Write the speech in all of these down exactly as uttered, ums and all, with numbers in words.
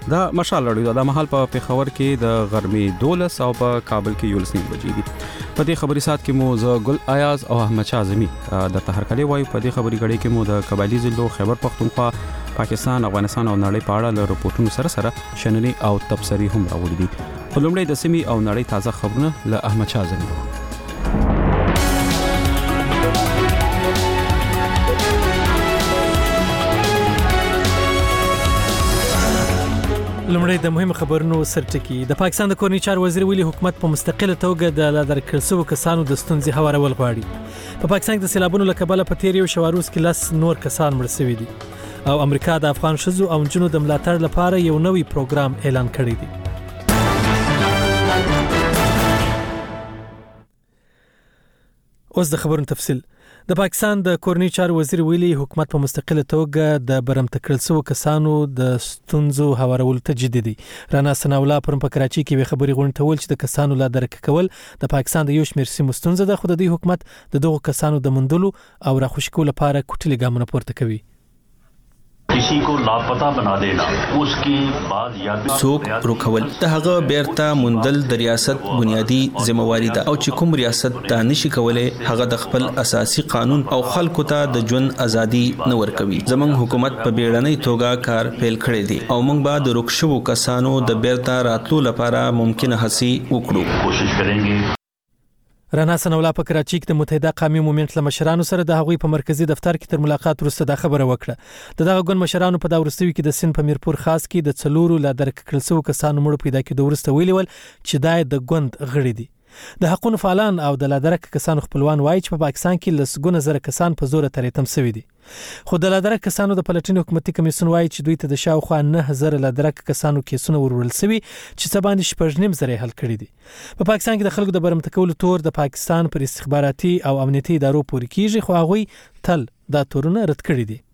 دا مشال لړیو د محل په پیښور کې د غرمې دولس او په کابل کې یولس نیم بجې دي. په دې خبري سات کې مو ز ګل ایاز او احمد شاه اعظمي د تهرکلي وای. په دې خبري غړي کې مو د قبایلی ضلعو خیبر پختونخوا، پاکستان، افغانستان او نړۍ په اړه له رپورټونو سره سره شننې او تبصرې هم راوړي دي. په لومړی د سیمې او نړۍ تازه خبرونه له احمد شاه اعظمي. لمړی د مهم خبرونو سرټکی. د پاکستان د کورنی چارو وزیر ویلي حکومت په مستقله توګه د لادر کړسو کسانو د ستونزې هوارول غواړي. په پاکستان کې د سیلابونو له کبله په تیر یو شواروز کې لس نور کسان مړ شوي دي او امریکا د افغان ښځو او نجونو د ملاتړ لپاره یو نوی پروګرام اعلان کړی دی. اوس د خبرونو تفصیل. د پاکستان د کورنی چارو وزیر ویلي حکومت په مستقله توګه د برمته کړل شوو کسانو د ستونزو هوارولو ته جدي دی. رانا ثناءالله پرون په کراچي کې خبري غونډه ول چې د کسانو لا درک کول د پاکستان د یو شمېر سیمو ستونزه ده، خو د دې حکومت د دغو کسانو د مندلو او راخوشي کولو لپاره کوټلي ګامونه پورته کوي. किसी को लापता बना देना उसकी बात याद سوق روکول د هغه بیرته مندل د ریاست بنیادی ذمہواری ده او چې کوم ریاست دا نشي کولای هغه د خپل اساسي قانون او خلکو ته د ژوند ازادي نه ورکوي. زمونږ حکومت په بیړنۍ توګه کار پیل کړی دی او موږ به د روکشو کسانو د بیرته راتلو لپاره ممکنه هڅې وکړو. کوشش کړو. رانا ثناءالله په کراچي کې د متحده قومي مومنټ له مشرانو سره د هغوی په مرکزی دفتر کې تر ملاقات وروسته دا خبره وکړه. د دغه ګوند مشرانو په دا وروستي کې د سند په میرپور خاص کې د څلورو لا درک کړل شوو کسانو مړو پیدا کېدو وروسته ویلي ول چې دا د ګوند غړي دي. د حقوقو فعالان او د لا درک کسانو خپلوان وایي چې په پاکستان کې لسګونه زره کسان په زور تریتم شوي دي. خو د لا درک کسانو د پلټنې حکومتي کمیسیون وایي چې دوی ته د شاوخوا نه زره لا درک کسانو کیسونه ورول شوي چې څه باندې شپږ نیم زره حل کړي دي. په پاکستان کې د خلکو د برمته کولو تور د پاکستان پر استخباراتي او امنیتي ادارو پورې کیږي، خو هغوی تل دا تورونه رد کړي دي.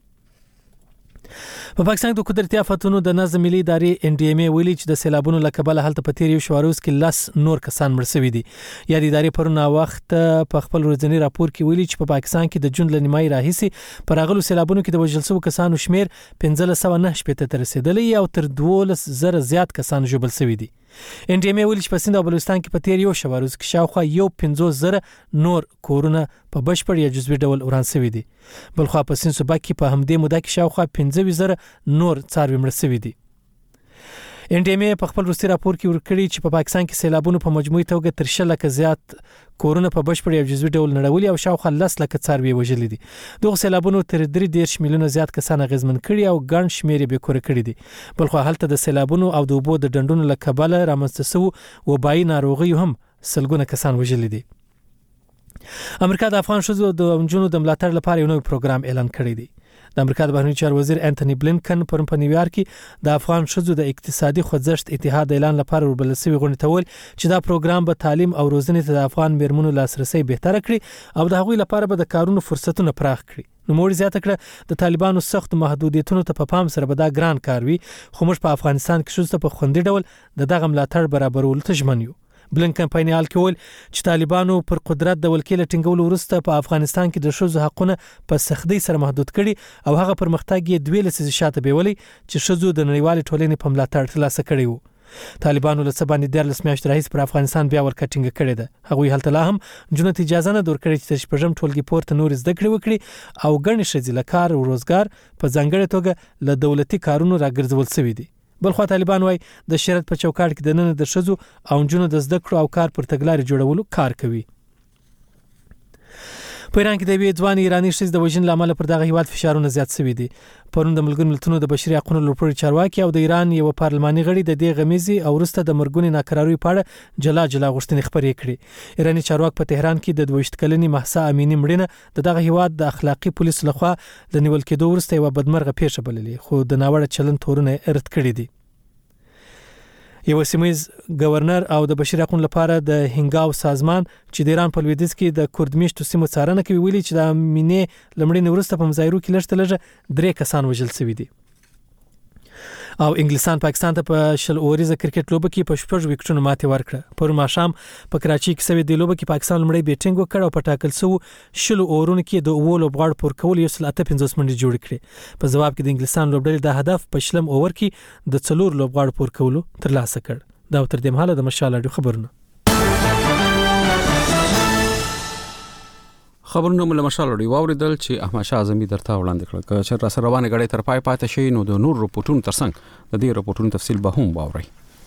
په پاکستان د قدرتي آفاتونو د نظم ملي ادارې ان ډي ام ای ویلي چې د سیلابونو له کبله هلته په تیر یو شواروز کې لس نور کسان مړ شوي دي. یا د ادارې پرون وخت په خپل ورځنی راپور کې ویلي چې په پاکستان کې د جون له نیمایي راهیسې پر هغو سیلابونو کې د وژل شوو کسانو شمیر پنځه سوه نه شپېته ته رسیدلی او تر دولس زره زیات کسان ژوبل شوي دي. ان ډي ام ای ویلي چې په سند او بلوچستان کې په تیر یو شواروز کې شاوخوا یو پنځوس زره نور کورونه په بشپړ یا جزوي ډول وران شوي دي. بلخوا په سند صوبه کې په همدې موده کې شاوخوا پنځه زره نور څاروي مړه شوي دي. ان ډي ام ای په خپل وروستي راپور کې ورکړي چې په پاکستان کې سیلابونو په مجموعي توګه تر شل لکه زیات کورونه په بشپړ یا جزوي ډول نړولي او شاوخوا لس لکه څاروي وژلي دي. دغه سیلابونو تر درې دېرش میلیونه زیات کسان اغېزمن کړي او ګڼ شمېر یې بېکوره کړي دي. بلخوا هلته د سیلابونو او د اوبو د ډنډونو له کبله رامنځته شوو وبایي ناروغیو هم سلګونه کسان وژلي دي. امریکا د افغان ښځو د نجونو د ملاتړ لپاره یو نوی پروګرام اعلان کړی دی. د امریکا د بهرنیو چارو وزیر انټونی بلینکن پرون په نیویارک کې د افغان ښځو د اقتصادي خوځښت اتحاد اعلان لپاره وربلل شوی غونډه ته ویل چې دا پروګرام به تعلیم او روزنې ته د افغان میرمنو لاسرسي بهتره کړي او د هغوی لپاره به د کارونو فرصتونه پراخ کړي. نوموړي زیاته کړه د طالبانو سخت محدودیتونو ته په پام سره به دا ګران کار وي، خو موږ په افغانستان کې ښځو ته په خوندي ډول د دغه ملاتړ برابرولو ته ژمن یو. بلینکن په نیال کې ویل چې طالبانو پر قدرت د ولکې ټینګولو وروسته په افغانستان کې د ښځو حقونه په سختۍ سره محدود کړي او هغه پرمختګ یې دوه لسیزې شاته بیولي چې ښځو د نړیوالې ټولنې په ملاتړ ترلاسه کړی وو. طالبانو له څه باندې دیارلس میاشتې راهیسې پر افغانستان بیا ولکه ټینګه کړې ده. هغوی هلته لا هم نجونو ته اجازه نه درکړې چې تر شپږم ټولګي پورته نور زده کړې وکړي او ګڼې ښځې له کار او روزګار په ځانګړې توګه له دولتي کارونو راګرځول شوي دي. بلخوا طالبان وايي د شریعت په چوکاټ کې د نن د ښځو او نجونو د زده کړو او کار پر تګلارې جوړولو کار کوي. په ایران کې د یوې ځوانې ایراني ښځې د وژنې له امله پر دغه هیواد فشارونه زیات شوي دي. پرون د ملګرو ملتونو د بشري حقوقو لوړپوړي چارواکي او د ایران یو پارلماني غړي د دې غمیزې او وروسته د مرګونې ناکراریو په اړه جلا جلا غوښتنې خپرې کړې. ایراني چارواک په تهران کې د دویشت کلنې مهسا امینی مړینه د دغه هیواد د اخلاقي پولیسو لخوا د نیول کېدو وروسته یوه بدمرغه پیښه بللې، خو د ناوړه چلند تورونه رد کړي دي. یو سیمایز گورنر او د بشري حقوقو لپاره د هنګاو سازمان چې د ایران په لویدیځ کې د کردمیشتو سیمو څارنه کوي ویلي چې د امینې لمړینې وروسته په مظاهرو کې لږ تر لږه درې کسان وژل شوي دي. او انګلستان پاکستان ته په شل اوریزه کرکټ لوبه کې په شپږ وکټونو ماتې ورکړه. پر ماښام په کراچي کې سوي د لوبه کې پاکستان لمړی بیټینګ وکړ او په ټاکل سو شل اورونو کې د اوو لوبغاړو پور کول یو سل اته پنځوس منډې جوړ کړې. په جواب کې د انګلستان لوبډلې د هدف په شلم اوور کې د څلور لوبغاړو پور کولو ترلاسه کړ. دا تر دې مهاله د مشال اډو خبرونه خبرونه مله مشال اډو واوریدل چې احمد شاه اعظمي درته وړاندې کړل چې را سره روانه غړې تر پای پاتې شي نو د نور رپورټونو ترڅنګ د دې رپورټونو تفصیل به هم واوري.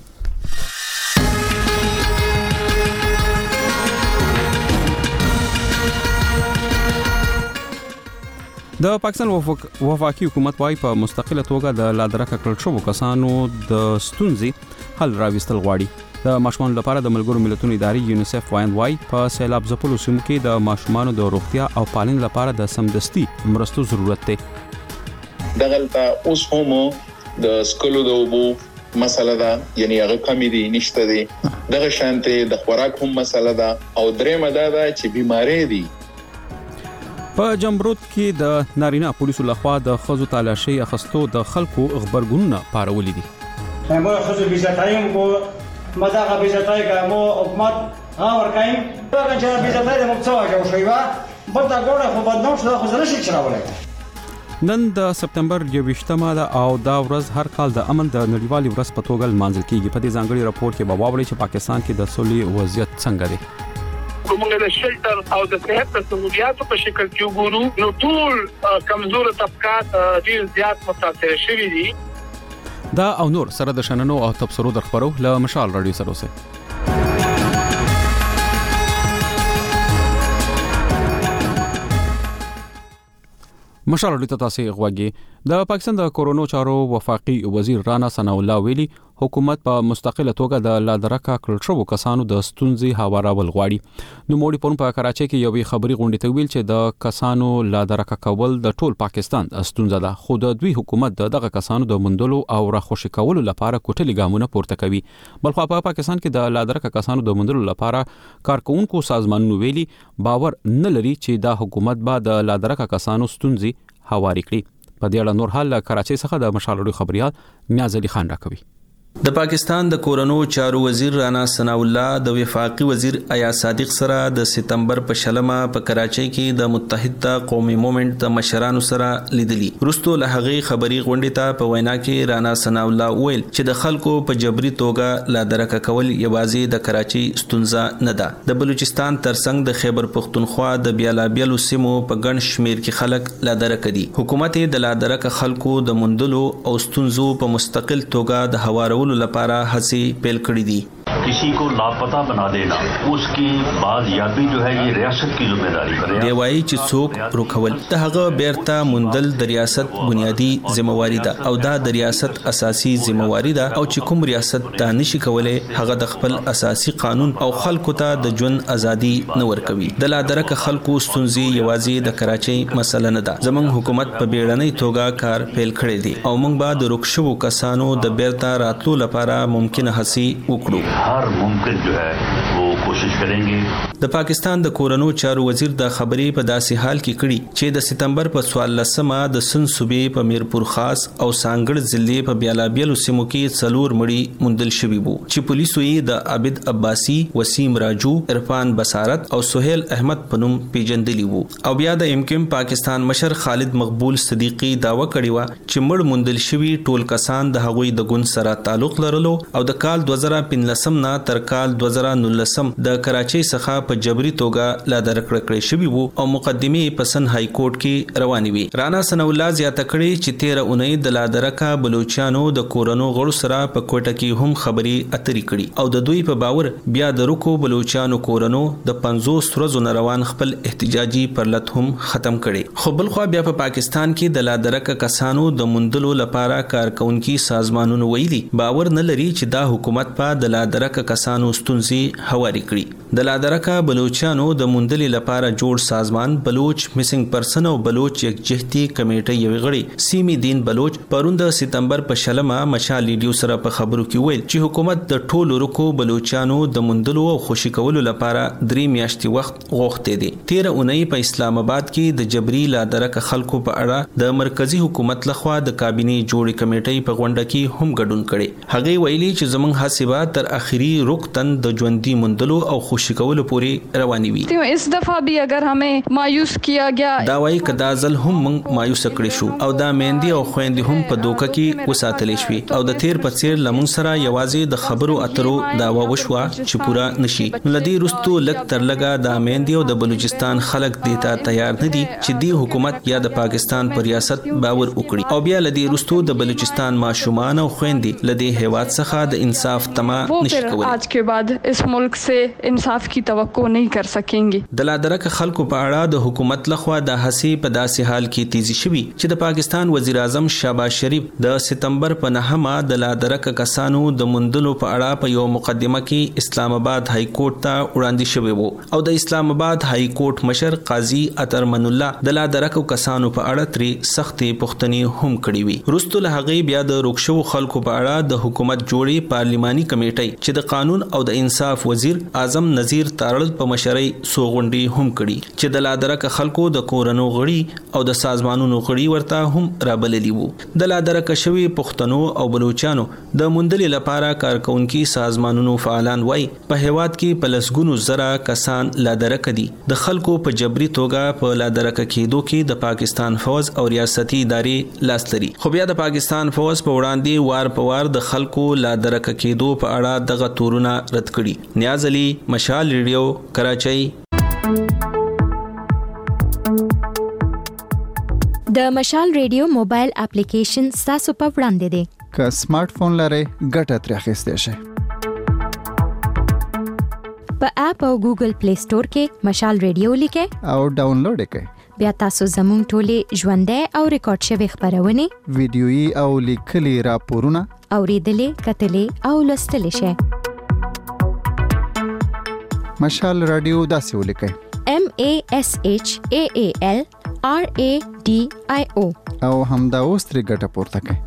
د پاکستان وفاقي حکومت وايي په مستقله توګه د لادرکه کړل شوو کسانو د ستونزې حل راوستل غواړي. د ماشومان لپاره د ملګرو ملتونو ادارې یونیسف وایند وايي په سیلاب ځپلو سیمو کې د ماشومان د روغتیا او پالنې لپاره د سمدستي مرستو ضرورت دی. دغلته اوس هم د سکولو د اوبو مسله ده، یعنی هغه کمی دي نشته دي. دغه شانته د خوراک هم مسله ده او درېمه ده چې بیماری دي. په جمبروت کې د نارینه پولیسو لخوا د خزو تالاشي اخستو د خلکو خبرګونونه پارولې دي. مو خزو بيزاتایم کو مداغه بيزاتای کومو حکومت ها ورکایم دا چې بيزاتای د مڅوا جو شویوا بل دا ګوره خو بدنام شو خو زره شي چراولای. نن د سپتمبر یوویشتمه ده او دا ورځ هر کال د امن د نړیوالې ورځ په توګه لمانځل کیږي. په دې ځانګړي راپور کې به واورئ چې پاکستان کې د سولې وضعیت څنګه دی. کومه د شلټر او د صحت د سہولیاتو په شکل کې وګورو نو ټول کمزور طبقات ډیر زیات متاثر شوي دي. دا او نور سره د شننو او تبصرو د خبرو له مشال رادیو سره اوسه. مشال رادیو تاسو غوږی. د پاکستان د کورونا چارو وفاقي وزیر رانا ثناء الله ویلي حکومت په مستقله توګه د لادرکه کړل شوو کسانو د ستونزې هوارول غواړي. نو موږ پرون په کراچۍ کې یوې خبري غونډې ته ویل چې د کسانو لادرکه کول د ټول پاکستان ستونزه ده، خو د دوی حکومت دغه کسانو د مندلو او راخوشي کولو لپاره کوټلي ګامونه پورته کوي. بلخو په پاکستان کې د لادرکه کسانو د مندلو لپاره کارکونکو سازمانونو ویلي باور نه لري چې دا حکومت به د لادرکه کسانو ستونزې هواري کړي. په دې اړه نور حال کراچۍ څخه د مشال اډو خبريال نیاز علي خان راکوي. د پاکستان د کورونو چارو وزیر رانا ثناء الله د وفاقي وزیر ایا صادق سره د سپتمبر په شلمه په کراچۍ کې د متحده قومي موومېنټ د مشرانو سره لیدلی. رستو له هغه خبري غونډې ته په وینا کې رانا ثناء الله ویل چې د خلکو په جبري توګه لادرکه کول یوازې د کراچۍ ستونزه نه ده. د بلوچستان ترڅنګ د خیبر پختونخوا د بیلابیلو سیمو په ګڼ شمیر کې خلک لادرکه دي. حکومت د لادرکه خلکو د مندلو او ستونزو په مستقل توګه د هوارولو لپاره هڅې پیل کړې دي. किसी को लापता बना देना उसकी बाजियाबी जो है ये रियासत की जिम्मेदारी है. دی وایي چې څوک روکول د هغه بیرته مندل د ریاست بنیادی ذمہواری ده او دا د ریاست اساسي ذمہواری ده او چې کوم ریاست دا نشي کولای هغه د خپل اساسي قانون او خلکو ته د ژوند ازادي نه ورکوي. د لادرکه خلکو ستونزې یوازې د کراچۍ مسله نه ده. زمونږ حکومت په بیړنۍ توګه کار پیل کړی دی او موږ به د روکشوو کسانو د بیرته راتلو لپاره ممکنه هڅې وکړو. हर मुमकिन जो है वो कोशिश करेंगे. د پاکستان د کورونو چارو وزیر د خبرې په داسې حال کې کړي چې د سپتمبر په څوارلسمه د سن صوبې په میرپور خاص او سانګړ ضلع په بیلابیلو سیمو کې څلور مړي موندل شوي وو چې پولیسو یې د عابد عباسي، وسیم راجو، عرفان بصارت او سہیل احمد په نوم پیژندلی وو. او بیا د امکم پاکستان مشر خالد مقبول صدیقی داوا کړی و چې مړ موندل شوي ټول کسان د هغوی د ګوند سره تعلق لرلو او د کال دوه زره پنځلسم نه تر کال دوه زره نولسم د کراچۍ څخه په جبري توګه لادرکه کړی شوی وو او مقدمه په سن های کورټ کې روانې وي. رانا ثناء الله زیاته کړې چې تیره اونۍ د لادرکه بلوچستانو د کورونو غړو سره په کوټه کې هم خبري اترې کړي او د دوی په باور بیا د روکو بلوچستانو کورونو د پنځوس ورځو روان خپل احتجاجي پرلط هم ختم کړي. خو بل خو بیا په پاکستان کې د لادرکه کسانو د مندلو لپاره کارکونکو سازمانونو ویلي باور نه لري چې دا حکومت په د لادرکه لادرکه کسانو ستونزې هواري کړي د لادرکه بلوچستانو د موندلې لپاره جوړ سازمان بلوچ میسنګ پرسن او بلوچ یکجهتي کمیټه یو غړي سیمی دین بلوچ پروند سپتمبر په شلمه مشال ریډیو سره په خبرو کې ویل چې حکومت د ټولو رکو بلوچستانو د موندلو او خوشی کولو لپاره درې میاشتې وخت غوښته دي تیر اونۍ په اسلام آباد کې د جبري لادرکه خلکو په اړه د مرکزی حکومت لخوا د کابینه جوړی کمیټې په غونډه کې هم ګډون کړي هغه ویلي چې زمونږ حسابات تر اخري رکن د ژوندۍ موندلو او خوشی کولو پورې رواني وي اس دفعہ بھی اگر ہمیں مایوس کیا گیا دا وايي کدا ځل هم موږ مایوس کړی شو او دا مېندې او خويندې هم په دوکه کې وساتلې شوې او د تیر په څیر لمون سره یوازې د خبرو اترو داوا وشوه چې پورا نشي لدی رستو لک تر لګا د مېندې او د بلوچستان خلک دیتا تیار نه دي چې دی حکومت یا د پاکستان پر ریاست باور وکړي او بیا لدی رستو د بلوچستان ماشومان او خويندې لدی هیواد څخه د انصاف تما نشي کولای آج کے بعد اس ملک سے انصاف کی توقع نہیں کر سکیں گے د لادرک خلکو په اړه د حکومت لخوا د هڅې په داسې حال کې تیزی شوی چې د پاکستان وزیر اعظم شهباز شریف د سپتمبر په نهمه د لادرک کسانو د مندلو په اړه په یو مقدمه کې اسلام آباد های کورټ ته وړاندې شوی وو او د اسلام آباد های کورټ مشر قاضي اطهر من الله د لادرک کسانو په اړه ترې سختې پوښتنې هم کړې وي رستو له هغه بیا د روکشو خلکو په اړه د حکومت جوړي پارلیماني کمیټې چې د قانون او د انصاف وزیر اعظم نذیر تارړ په مشرۍ سوغونډي هم کړي چې د لادرک خلکو د کورونو غړي او د سازمانونو غړي ورته هم رابللی وو د لادرک شوی پښتنو او بلوچستانو د موندلې لپاره کارکونکو سازمانونو فعالان وای په هیواد کې پلسګونو زره کسان لادرک دي د خلکو په جبري توګه په لادرک کېدو کې د پاکستان فوج او ریاستي ادارې لاس لري خو بیا د پاکستان فوج په وړاندې وار په وار د خلکو لادرک کېدو په اړه دغه تورونه رد کړي نیاز علي مشال ریډیو کراچۍ د مشال ریډیو موبایل اپلیکیشن تاسو په وړاندې دی که سمارټ فون لرئ ګټه ترې اخیستی شئ په اپ او ګوګل پلی سٹور کې مشال ریډیو لیکئ او ډاونلوډ یې بیا تاسو زموږ ټولې ژوندۍ او ریکارډ شوی خبرونه ویډیويي او لیکلي راپورونه اوریدلې کتلې او لوستلې شئ مشال رادیو داسې ولیکئ M A S H A A L R A D I O او همدا اوس ترې ګټه پورته کړئ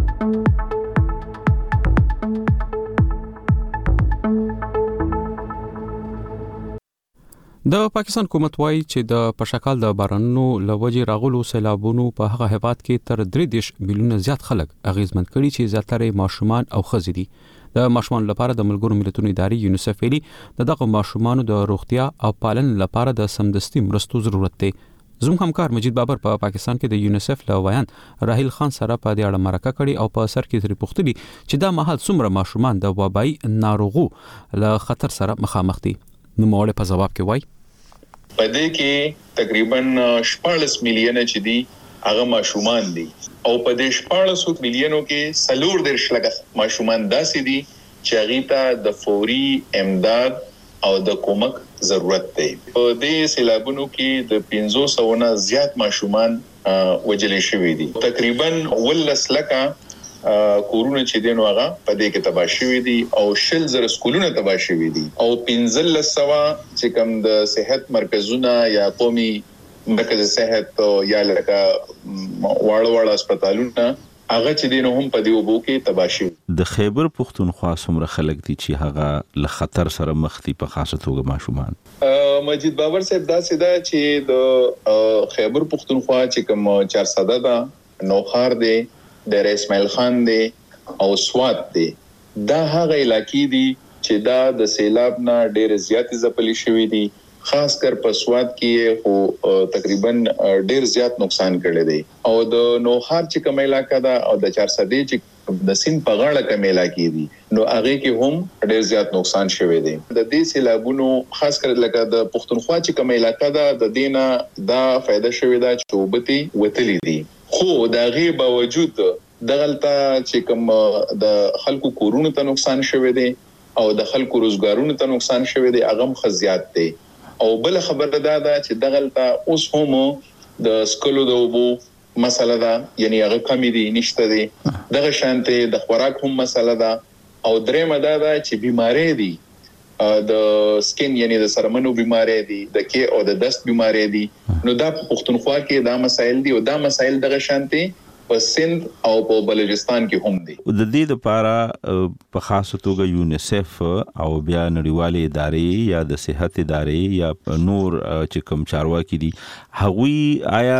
د پاکستان حکومت وایي چې د پشکال د بارانونو لوجې راغلو سیلابونو په هغه هیواد کې تر درې دیش میلیونه زیات خلک اغیزمن کړي چې زیاتره ماشومان او ښځې دي د ماشومان لپاره د ملګرو ملتونو ادارې یونیسف ویلي د دغه ماشومان د روغتیا او پالنې لپاره د سمدستي مرستو ضرورت دی زموږ همکار مجید بابر په پا پاکستان کې د یونیسف له ویان راهیل خان سره په دې اړه مرکه کړې او په سر کې ترې پوښتنې چې دا مهال څومره ماشومان د وبایي ناروغو له خطر سره مخامخ دي نو موږ په جواب کې وایي په دې کې تقریبا شپږ میلیونه چې دي هغه ماشومان دي او په دې شپږ میلیونو کې سلور درش لګه ماشومان داسې دي چې هغه ته د فوري امداد او د کومک ضرورت دی په دې سیلابونو کې د پنځه سوه نه زیات ماشومان وجلې شوي دي تقریبا ولس لکه کورونه چې دینو هغه په دې کې تباہ شوي دي او شل زره سکولونه تباہ شوي دي او پنځه سوه چې کوم د صحت مرکزونه یا قومي مرکز صحت یا لکه واړه واړه هسپتالونه هغه چې دینو هم په دې وبو کې تباہ شوي د خیبر پښتونخوا څومره خلک دي چې هغه له خطر سره مخ دي په خاصه توګه ماشومان مجید بابر صاحب دا سیده چې د خیبر پښتونخوا چې کوم چار سده ده نوخار دی د اسماعیل خان دی او سوات دی دا هغه علاقې دي چې دا د سیلاب نه ډېر زیات ځپلې شوې دي خاص کر په سوات کې خو تقریبا ډېر زیات نقصان کړی دی او د نوخار چې کوم علاقې ده او د چار سده چې د سین په غاړه کوم علاقې دي نو هغه کې هم ډېر زیات نقصان شوی دی د دې سیلابونو خاص کر لکه د پښتونخوا چې کوم علاقې ده د دینه دا فائدہ شوی دا چې وبتي وتلی دي خو دا غي باوجود دغلطه چې کوم د خلکو کورونو ته نقصان شوی دی او د خلکو روزګارونو ته نقصان شوی دی هغه خزيات دی او بل خبره دا ده چې دغلطه اوس هم د سکلو د وبو مسله ده یعنی هغه کمی دي نشته دي دغه شانته د خوراک هم مسله ده او درېمه دا ده چې بیماری دي د سکین یعنی د سرمنو بیماری دي د کې او د دست بیماری دي نو دا په پښتونخوا کې دا مسایل دي او دا مسایل دغه شانتي په سند او په بلوچستان کې هم دي. د دې لپاره په خاصه توګه یونیسف او بیا نړیوالې ادارې یا د صحت ادارې یا نور چې کوم چارواکي دي هغوی آیا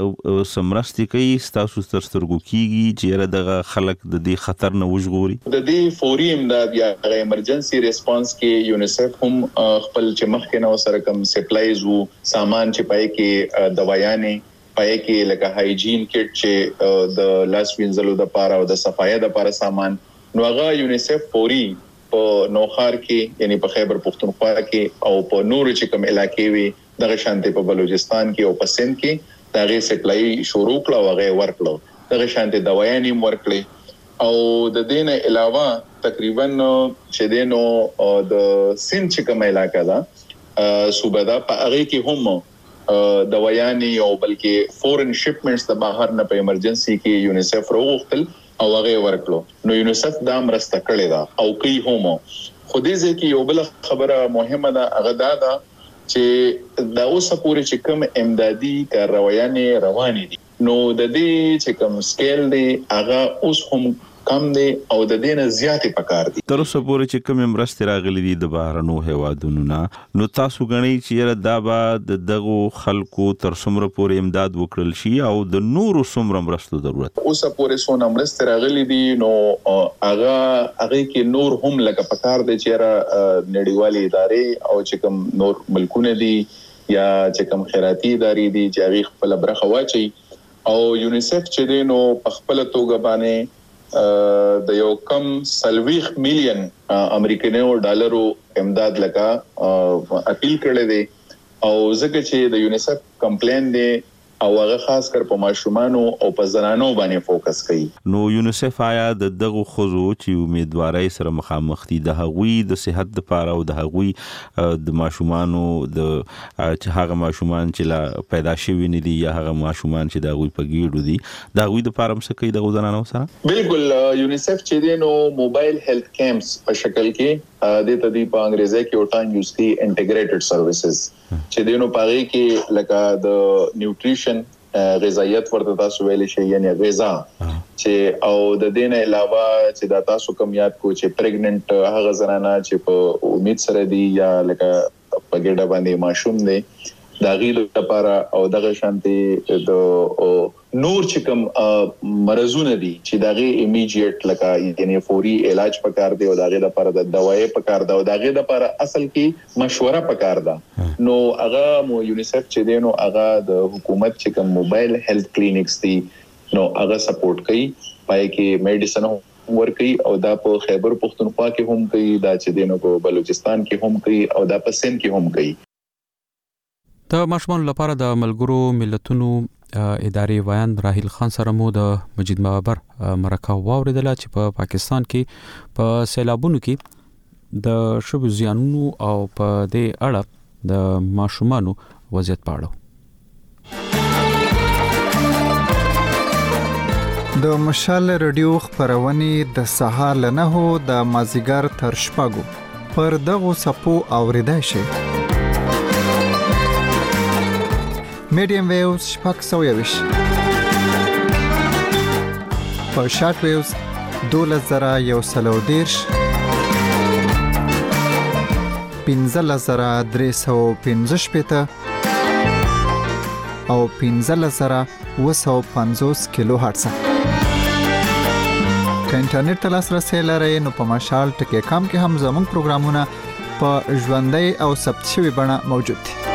سمرستي کوي تاسو تر سترګو کیږي چې دغه خلک د دې خطر نه وژغوري؟ د دې فوري امداد یا ایمرجنسي ریسپانس کې یونیسف هم خپل چې مخکې نو سره کوم سپلایز وو سامان چې پای کې دوايانې پای کې لکه هایجین کټ چې د لاس وینځلو د پاره او د صفایي د پاره سامان نو هغه یونیسف فوري په نوخار کې یعنی په خیبر پختونخوا کې او په نور چې کوم علاقې وي دغه شانتي په بلوچستان کې او په سند کې دغه سپلای شروع کړه او هغه ورکړه دغه شانتي دوايانې ورکړي او د دین علاوه تقریبا چې دینو د سند چې کوم علاقې ده صوبه ده په هغه کې هم دوايانې او بلکې فورن شپمنټس د بهر نه په ایمرجنسي کې یونیسف راوغتل او هغه ورکړو نو یونیسف دا مرسته کړې ده او کوي هم خو دې ځکه یو بل خبره مهمه ده هغه دا ده چې دا اوس پورې چې کوم امدادي کاروایانې روانې دي نو د دې چې کوم سکیل دی هغه اوس هم کم دی او د دې نه زیاتې پکار دي. تر اوسه پورې چې کوم مرستې راغلي دي د بهرنو هیوادونو نه نو تاسو غنئ چې دا به د دغو خلکو تر څومره پورې امداد وکړل شي او د نورو څومره مرستو ضرورت اوسه پورې څونه مرستې راغلي دي نو هغه هغه کې نور هم لکه پکار دي چې را نړیوالې ادارې او چې کوم نور ملکونه دي یا چې کوم خیراتي ادارې دي چې هغه خپل برخه واچي او یونیسف چې دی نو په خپل توګه باندې د یو کم سلويخ میلیون امریکایي ډالرو امداد لکه اپیل کړی دی او ځکه چې د یونیسف کمپلین دی او هغه خاص کر په ماشومان او په زنانو باندې فوکس کوي. نو یونیسف آیا د دغه خزو چې امیدواري سره مخامخ دي د هغوی د صحت لپاره او د هغوی د ماشومان د چې هغه ماشومان چې لا پیدا شوي نه دي یا هغه ماشومان چې د هغوی په ګیډو دي د هغوی د فارم څخه کوي د زنانو سره؟ بالکل یونیسف چې دی نو موبایل هیلث کیمپس په شکل کې د تدې په انګریزي کې او ټایم یوز کی انټیګریټډ سرویسز چې دینو پاره کې لکه د نیوټریشن غذایت ورته تاسو ویل شي یعنی غذا چې او د دین علاوه چې دا تاسو کوم یاد کو چې پریګننټ هغه زنانه چې په امید سره دي یا لکه په ګډه باندې ماشوم دي دا غیلو لپاره او دغه شانتي د نور چې کوم مرزونه دي چې دغه ایمیډیټ لکه یعنی فوري علاج پکار دی او دغه لپاره د دوايي پکار ده او دغه لپاره اصل کې مشوره پکار ده نو هغه مو یونیسف چې دی نو هغه د حکومت چې کوم موبایل هیلث کلینکس دي نو هغه سپورټ کوي پای کې میډیسن ورکي او دا په خیبر پختونخوا کې هم کوي دا چې دی نو په بلوچستان کې هم کوي او دا په سند کې هم کوي. د ماشومان لپاره د ملګرو ملتونو ادارې وایان راهیل خان سره مو د مجید بابر مرکه واوریدله چې په پا پاکستان کې په سیلابونو کې د شوبو زیانونو او په دې اړه د ماشومانو وضعیت په اړه د مشال رادیو خبرونه د سهار لنهو د مازیګر تر شپږو پر دغه سپو اوریدای شي. میډیم ویوز شپږ سوه یویش په شارټ ویوز دولس زره یو سل او دېرش پنځلس زره درې سوه پنځه شپېته او پنځلس زره اوه سوه پنځوس کیلو هرتز. که انټرنیټ ته لاسرسی لرئ نو په مشال ټکی کام کې هم زموږ پروګرامونه په ژوندۍ او ثبت شوي بڼه موجود دي.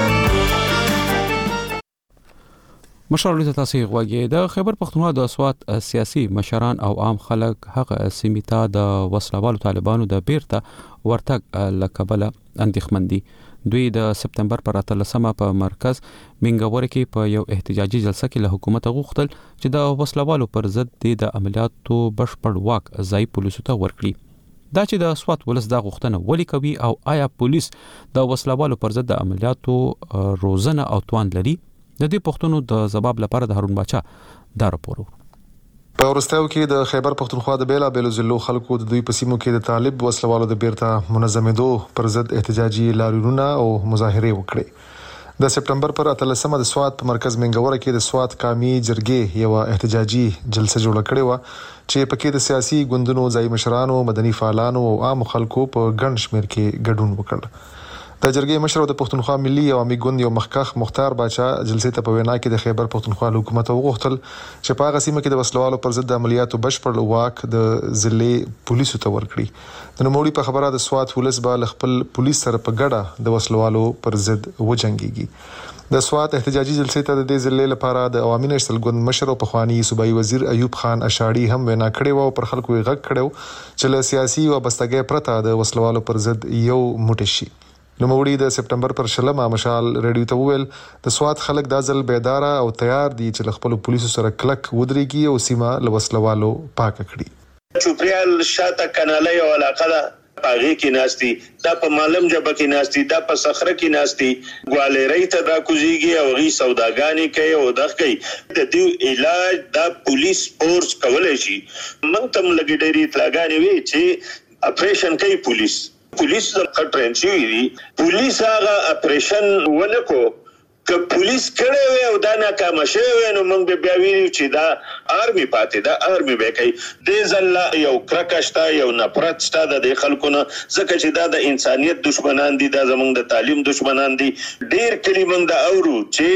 مشران ته تاسو غواګي د خیبر پختونخوا د اسوات سیاسي مشران او عام خلک هغه سیمیتا د وسلوالو طالبانو د بیرته ورتګ لکبله اندېښمندي. دوی د سپتمبر پر اتلسمه په مرکز منګور کې په یو احتجاجي جلسه کې له حکومت غوښتل چې د وسلوالو پر ضد د عملیاتو بشپړ واک ځای پولیسو ته ورکړي. دا چې د اسوات ولس دا غوښتنه ولې کوي او آیا پولیس د وسلوالو پر ضد د عملیاتو روزنه او توان لري؟ د دې پښتنو د جواب لپاره د هارون باچا دا راپور. په ورستیو کې د خیبر پختونخوا د بیلا بیلو ضلعو خلکو د دوی په سیمو کې د طالب وسلوالو د بیرته منظمېدو پر ضد احتجاجي لاریونونه او مظاهرې وکړې. د سپټمبر پر اتلسمه د سوات په مرکز منګوره کې د سوات قامي جرګې یو احتجاجي جلسه جوړه کړې و چې پکې د سیاسي ګوندونو ځای مشرانو، مدني فعالانو او عام خلکو په ګڼ شمېر کې ګډون وکړ. د جرګې مشر د پښتونخوا ملي عوامي ګوند یو مخکخ مختار باچا جلسې ته په وینا کې د خیبر پښتونخوا حکومت وغوښتل چې په هغه سیمه کې د وسلوالو پر ضد عملیاتو بشپړ واک د ضلع پولیسو ته ورکړي. د نوموړي په خبره د سوات ولس به خپل پولیس سره په ګډه د وسلوالو پر ضد وجنګيږي. د سوات احتجاجي جلسې ته د دې ضلع لپاره د عوامي نېشنل ګوند مشر او پخوانی صوبایي وزیر ایوب خان اشاړي هم وینا کړې و او پر خلکو یې غږ کړو چې له سیاسي وابستګۍ پرته د وسلوالو پر ضد یو موټی شي. نوموړي د سپټمبر پر شلمه مشال ریډیو ته وویل د سوات خلک دا ځل بیداره او تیار دي چې له خپل پولیسو سره کلک ودرېږي او سیمه له وسلوالو پاک کړي. چوپریال شاته کناله یو علاقه ده، پاغي کې ناشتي دا په معلم جبه کې ناشتي دا په صخره کې ناشتي ګوالری ته دا کوزيږي او غي سوداګانی کوي او دغه کوي. د دې علاج دا پولیس فورس کولای شي. موږ تم لګي ډېری تلاګانی وی چې اپریشن کوي پولیس پولیس د ټرین شي دي. پولیس هغه اپریشن ونکو که پولیس کړي وي او دا ناکام شوی نو موږ به بیا ویلو چې دا آرمي پاتې دا آرمي به کوي. د ځل یو کرکشتا یو نفرت شته د خلکو نه ځکه چې دا د انسانيت دشمنان دي، دا زموږ د تعلیم دشمنان دي. ډیر کلی موږ د اورو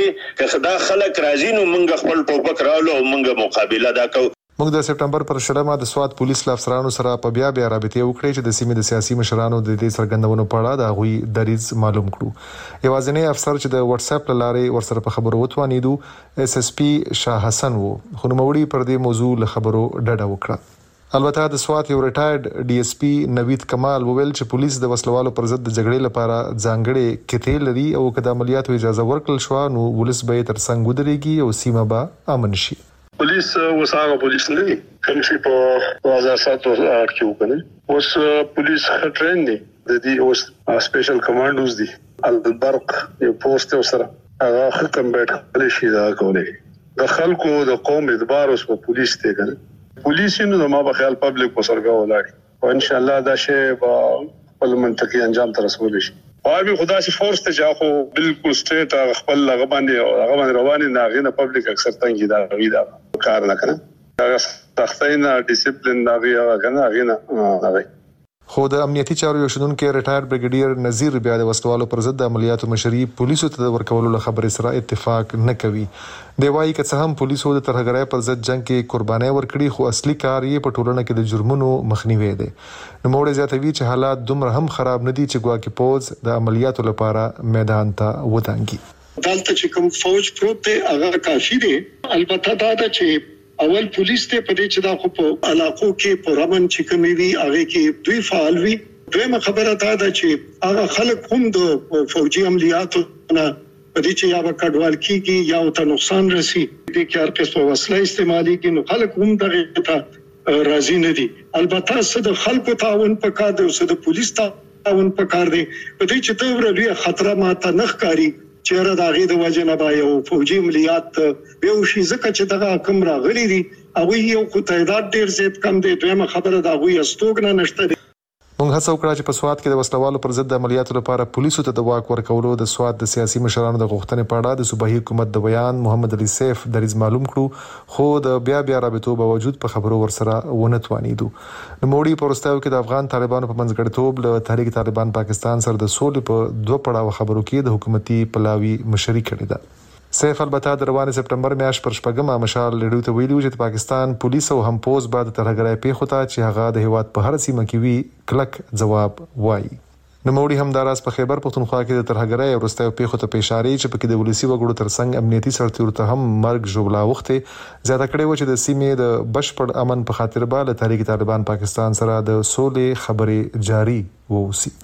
چې که دا خلک راځي نو موږ خپل ټوپک راولو او موږ مقابله دا کوو. موږ د سپټمبر پر شلمه د سوات پولیس له افسرانو سره په بیا بیا رابطې وکړې چې د سیمې د سیاسي مشرانو د دې څرګندونو په اړه د غوي دریز معلوم کړو. یوازینی افسر چې د واتس اپ لارې ورسره په خبرو وتوانیدو اس اس پی شاه حسن وو، خو نوموړي پر دې موضوع له خبرو ډډه وکړه. البته د سوات یو ریټایرډ ډي اس پی نوید کمال وویل چې پولیس د وسلوالو پر ضد د جګړې لپاره ځانګړي کتې لري او که د عملیاتو اجازه ورکړل شو نو ولس به تر څنګ ودرېږي او سیمه به امن شي. پولیس وساره پولیس نه دي کوم چې په وزارت ساتو کې وکړي. اوس پولیس ټرین دي د دې اوس سپیشل کمانډوز دي البرق یو پوسټ سره هغه حکم بیت کلی شي دا کولای د خلکو د قوم اعتبار اوس په پولیس ته کړي. پولیس نو ما په خیال پبلک په سرګه ولاړي او ان شاء الله دا شی په خپل منطقي انجام ته رسول شي. او خدا سي فورس ته ځاخو بالکل سټیټ خپل هغه باندې هغه باندې رواني نه غینه پبلک اکثر تنګي دا غیدا کار نه کړه هغه تختینه ډیسپلین دا غیغه غینه هغه. خو د امنیتي چارو یو شنونکو ریټایر بریګیډیر نذیر بیا د وسلوالو پر ضد عملیاتو مشري پولیسو ته ورکولو له خبرې سره اتفاق نه کوي. دی وايي که څه هم پولیسو د ترهګرۍ پر ضد جنگ کې قرباني ورکړي خو اصلي کار یې په ټولنه کې د جرمونو مخنیوي دی. نوموړي زیاتوي چې حالات دومره هم خراب نه دي چې ګواکې پوز د عملیاتو لپاره میدان ته ودانګي. دلته چې کوم فوج پروت دی هغه کافي دی. البته دا ده چې اول پولیس ته په دې چې دا خو په علاقو کې پرامن چې کومي وي هغه کې دوی فعال وي. دویمه خبره دا ده چې هغه خلک هم د فوجي عملیاتو نه په دې چې یا به کډوال کیږي یا ته نقصان رسی دي کې هر قسم وسله استعمالي کې نو خلک هم دغه ته راضي نه دي. البته څه د خلکو تعاون پکار دی او څه د پولیس تعاون پکار دی. په دې چې ته ورته خطر ماته نه ښکاری چیرې دا غي د وجه نه بایو فوجي عملیات به وشي ځکه چې دغه کم راغلي دي او یو خو تعداد ډیر زیات کم دی. دویمه خبره دا غوي استوګنه نشته دي. موږ هڅه وکړه چې په سوات کې د وسلوالو پر ضد عملیاتو لپاره پولیسو ته د واک ورکولو د سوات د سیاسي مشرانو د غوښتنې په اړه د صوبایي حکومت د بیان محمد علي سیف دریز معلوم کړو خو د بیا بیا رابطو باوجود په خبرو ورسره ونه توانیدو. نوموړي په وروستیو کې د افغان طالبانو په منځګړیتوب له تحریک طالبان پاکستان سره د سولې په دوه پړاو خبرو کې د حکومتي پلاوي مشري کړې ده. سیف البته د روان سپټمبر میاشت پر شپږمه مشال ریډیو ته ویلو چې پاکستان پولیس او هم پوز بعد ترهګرۍ پیښو ته چې هغه د هیواد په هر سیمه کې وی کلک جواب وایي. نوموړي همداراز په خیبر پختونخوا کې د ترهګرۍ او وروستیو پیښو ته اشاره چې په کې د ولسی وګړو ترڅنګ امنیتي سرتور ته هم مرګ ژوبلا وخته زیاته کړې و چې د سیمې د بشپړ امن په خاطر به له تحریک طالبان پاکستان سره د سولې خبرې جاري ووسی.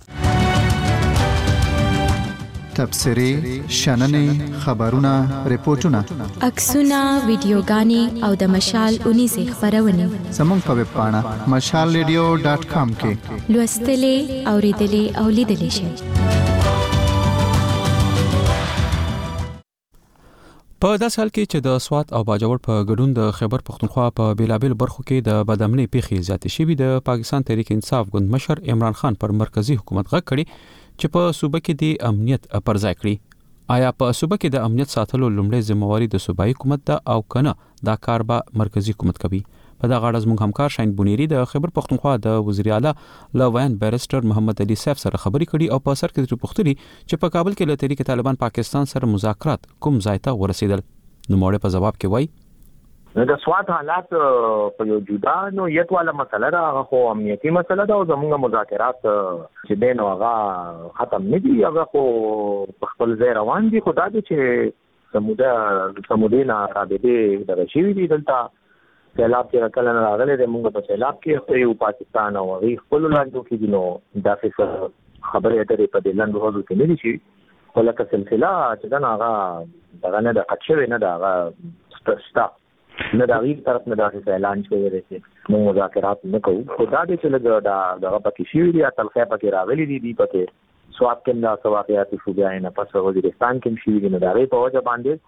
تبصرې، شننې، خبرونه، ریپورتونه، عکسونه، ویډیوګانې او د مشال اونیزه خبرونه زموږ په ویب پاڼه مشال ریډیو ډاټ کام کې لوستلې، اوریدلې او لیدلې شئ. په داسې حال کې چې د سوات او باجوړ په ګډون د خیبر پختونخوا په بیلابل برخو کې د بدامنۍ پیښې زیاتې شوې د پاکستان تحریک انصاف ګوند مشر عمران خان پر مرکزی حکومت غږ کړي چې په صوبه کې د امنیت پر ځای کړي آیا په صوبه کې د امنیت ساتلو لومړی ذمہواری د صوبایي حکومت ده او کنه دا کار به مرکزی حکومت کوي په دغه اړه زموږ همکار شاهین بونيري د خیبر پختونخوا د وزیر اعلی لوین بیرسټر محمد علي سیف سره خبرې کړي او په سر کې د پختري چې په کابل کې له تحریک طالبان پاکستان سره مذاکرات کوم ځای ته ورسېدل نو موږ په جواب کې وای د سوات حالات په یو جدا نو یت والا مسله ده خو امنیتي مسله ده او زموږ مذاکرات چې دین او هغه ختم نه دي هغه خو خپل ځای روان دي خدای دې چې سموده سمودینا رابطه د رشي دي دلته سیلاب چې کله نه راغلي د موږ په سیلاب کې یو پاکستان او غي خپل لاندو کې دي نو دا څه خبره اترې په دې لاندو هغه کې نه دي شي ولکه سلسله چې دا هغه دغه نه د قچوي نه دا ستا نه دا غیر طرف نه دا اعلان شوی دی چې موږ مذاکرات نه کوو خدای دې چې له دا دغه پکې شي دی تلخه پکې راغلي دي دی پکې سواد کې دا سواقيات شوبیا نه پس وزیرستان کې شي دی نه دا په وجه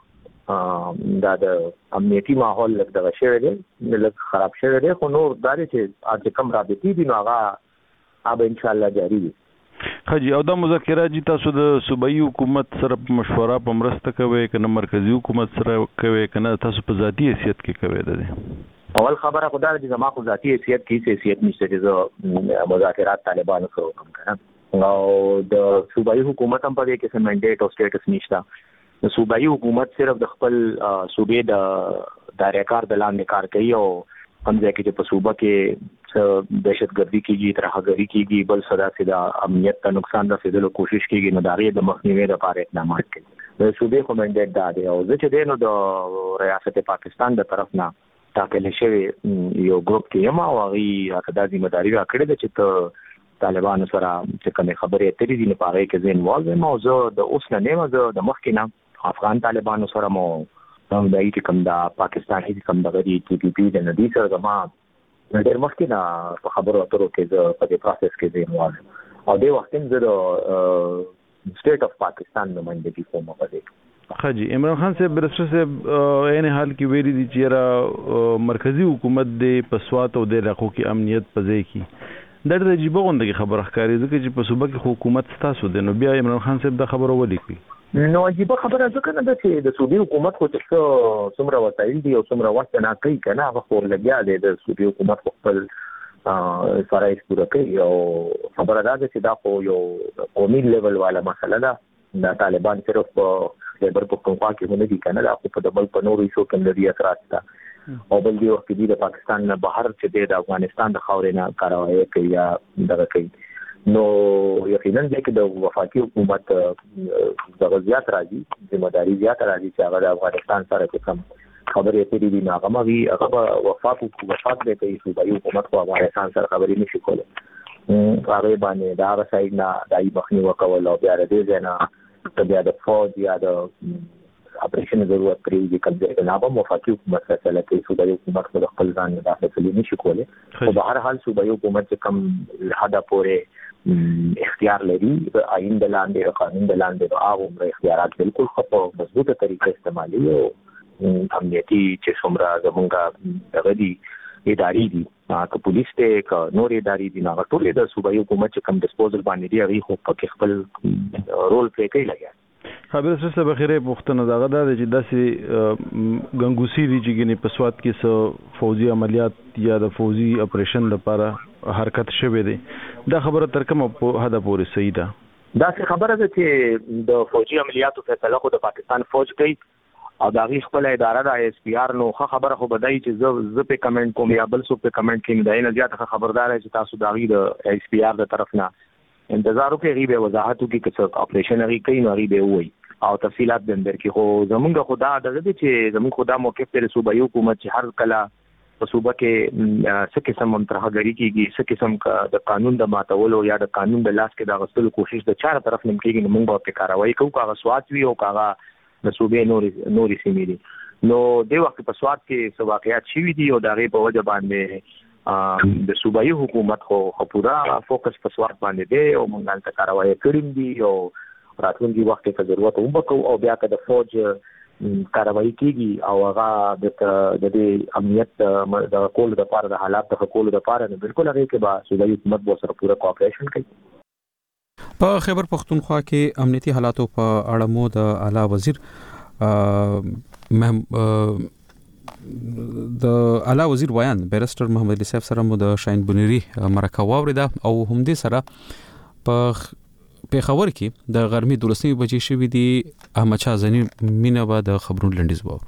باندې دا د امنیتي ماحول لږ دغه شوی دی لږ خراب شوی دی خو نور دا چې اته کم رابطي دي نو هغه اب ان شاء الله جاری دي خجی او دا مذاکرات جی تاسو د صوبایي حکومت سره مشوره په مرسته کوي کنه مرکزی حکومت سره کوي کنه تاسو په ذاتی حیثیت کې کوي ده اول خبره خدای دې زما خو ذاتی حیثیت کې حیثیت نشته چې مذاکرات طالبانو سره کوم کنه او د صوبایي حکومت هم په دې کې څه منډیټ او سټیټس نشته د صوبایي حکومت صرف د خپل صوبې د دایره د لاندې کار کوي او هم ځکه چې په صوبه کې دهشتګردي کیږي ترهګری کیږي بل صدا سي د امنیت ته نقصان رسیدلو کوشش کیږي نو داغه د مخنیوي لپاره اقدامات کوي د صوبې کومندنټ دا دی او چې دینو د ریاست پاکستان د طرف نه ټاکل شوی یو ګروپ کې یم او هغه اقدار ذمہ داری راکړي چې ته طالبانو سره چې کوم خبرې اترې دي نه پاره کې ځین والو موضوع د اوس نه نیمه د مخکینه افغان طالبانو سره مو هم د ایت کوم د پاکستاني کوم د غړي ټي پی پی د ندی سره ما ډېر مخکې نه په خبرو اترو کې د په دې پروسس کې دی نو او د وخت د سټیټ اف پاکستان نمائندګي کوم په خجی عمران خان صاحب برسټر صاحب عین حال کې ویلي دي چې را مرکزی حکومت د پسوات او د علاقو کې امنیت پځې کی د دې جيبه غونډه خبره ښکاري ځکه چې په صوبه کې حکومت ستاسو دی نو بیا عمران خان صاحب دا خبره ولیکي نو عجیب خبره ځکه نه ده چې د سعودي حکومت خو څه څومره وسایل دي او څومره وخت نه کوي کنه هغه خو لګیا دی د سعودي حکومت خپل فرایض پوره کوي او خبره ده چې دا خو یو قومي لیول والا مسله ده د طالبان صرف په خیبر پختونخوا کې نه دي کنه دا خو په دبل په نورو هیڅ کې لري اثرات ده او بل دی وخت دی د پاکستان نه بهر چې د افغانستان د خاورې نه کاروایی کوي یا دغه کوي نو یقینا چې د وفاقي حکومت د غزيات راځي ذمہ داری زیات راځي چې هغه د افغانستان سره کوم خبرې اترې دي نه هغه وی هغه وفاق وفاق د کوي صوبایي حکومت په افغانستان سره خبرې نشي کولای هغه باندې دا غسای نه دای بخنی وکول او بیا د دې نه بیا د فوج یا د اپریشن ضرورت پرې دي کله نه به وفاقي حکومت فیصله کوي صوبایي حکومت په خپل ځان نه داخلي نشي کولای خو په هر حال صوبایي حکومت کم حدا پورې اختیار لري آئین د لاندې قانون د لاندې هغه اختیارات بالکل په مضبوطه طریقه استعمالي او امنیتي چې څومره زمونږه دغه دي اداري دي که پولیس ته که نور اداري دي نه ټول د صوبایي حکومت کم ډیسپوزل باندې دی هغه خو په خپل رول پلی کوي لګیا خبر سره به خیره پښتنه دغه د چې داسې غنګوسی دي چې په سواد کې سو فوزي عملیات یا د فوزي اپریشن لپاره حرکت شوه دي دا خبره تر کومه په هدا پورې صحیح ده دا څه خبره ده چې د فوجي عملیاتو فیصله خو د پاکستان فوج کوي او دا غي خپل اداره د اس پی آر نو خبره خو بدای چې زه زه په کمنټ کوم یا بل څه په کمنټ کې نه نه زیاته خبردار چې تاسو دا غي د اس پی آر د طرف نه انتظار وکړئ غیبه وضاحت وکړي چې څه اپریشن غي کوي نو غیبه وای او تفصيلات دندر کې خو زمونږ خدا دغه چې زمونږ خدا موقف پر صوبایي حکومت چې هر کله په صوبه کې څه قسم منترهګری کیږي څه قسم د قانون د ماتولو یا د قانون د لاس کې د غسل کوشش د چاره طرف نم کېږي نو موږ په کاروایی کوو کاغه سواد وی او کاغه د صوبې نوري نوري سیمې دي نو د وخت په سواد کې څه واقعیات شوي دي او دغه په وجه باندې د صوبایي حکومت خو پورا فوکس په سواد باندې دی او موږ نن کاروایی کړیم دي او راتلونکي وخت کې ضرورت وبکو او بیا که د فوج کاروایی کیږي او هغه د دې امنیت د کول د لپاره د حالات د کول د لپاره نه بالکل هغه کې به صوبایي حکومت به سره پوره کوآپریشن کوي. په خیبر پختونخوا کې امنیتي حالاتو په اړه مو د اعلی وزیر د اعلی وزیر ویان بیرستر محمد علي صاحب سره مو د شاهین بنيري مرکه واوریده او هم دې سره په پیښور کې د غرمې دولسمې بجې شوې دي. احمد شاه زنی مینه به د خبرونو لنډیز وو.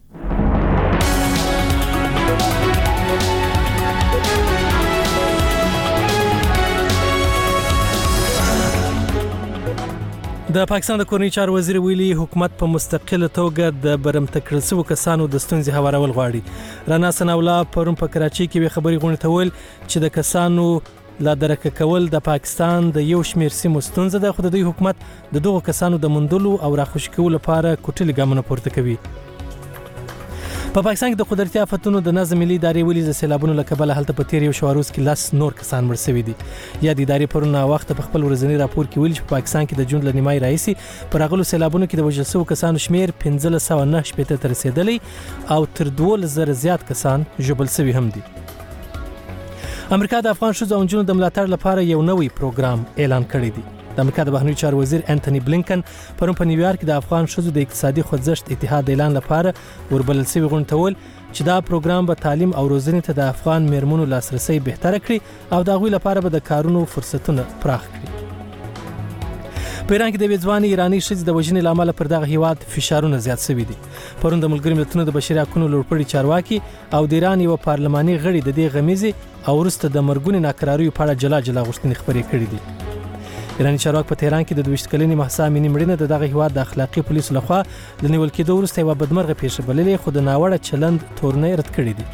د پاکستان د کورنۍ چارو وزیر ویلي حکومت په مستقله توګه د برمته کړل شوو کسانو د ستونزې هوارول غواړي. رانا سناولا پرون په کراچۍ کې خبري غونډه ته ویل چې د کسانو لا درک کول د پاکستان د یو شمیر سیمو ستونزه ده، خو د دوی حکومت د دغو کسانو د مندلو او راخوش کولو لپاره کوټلي ګامونه پورته کوي. په پاکستان کې د قدرتي آفتونو د نظم ملي ادارې ویلي د سیلابونو له کبله هلته په تیر یو شواروز کې لاس نور کسان مړ شوي دي. یا د ادارې پرونه وخت په خپل ورځنی راپور کې ویلي چې په پاکستان کې د جون له نیمای راځي پر هغه سیلابونو کې د وژل شوو کسانو شمیر پنځه سوه نه شپېته ته رسیدلی او تر دوه زره زیات کسان ژوبل شوي هم دي. امریکا د افغان ښځو او نجونو د ملاتړ لپاره یو نوی پروګرام اعلان کړی دی. د امریکا د بهرنیو چارو وزیر انټونی بلینکن پرون په نیویارک کې د افغان ښځو د اقتصادي خوځښت اتحاد اعلان لپاره وربلل شوی غونډه ته ویل چې دا پروګرام به تعلیم او روزنې ته د افغان میرمنو لاسرسي بهتره کړي او د هغوی لپاره به د کارونو فرصتونه پراخ کړي. په ایران کې د ویځواني ایرانی ښځې د وژنې لامل پر دغه هیواد فشارونه زیات شوي دي. پرون د ملګرو ملتونو د بشري حقوقو لوړپوړي چارواکي او د ایران یو پارلماني غړي د دې غمیزې او وروسته د مرګونې ناکراریو په اړه جلا جلا غوښتنې خبرې کړې دي. ایرانی چارواکي په تهران کې د دوه ویشت کلنې مهسا امینی مړینه د دغه هیواد د اخلاقي پولیسو لخوا د نیول کېدو وروسته یوه بدمرغه پیښه بللې، خو د ناوړه چلند تورنۍ رد کړي دي.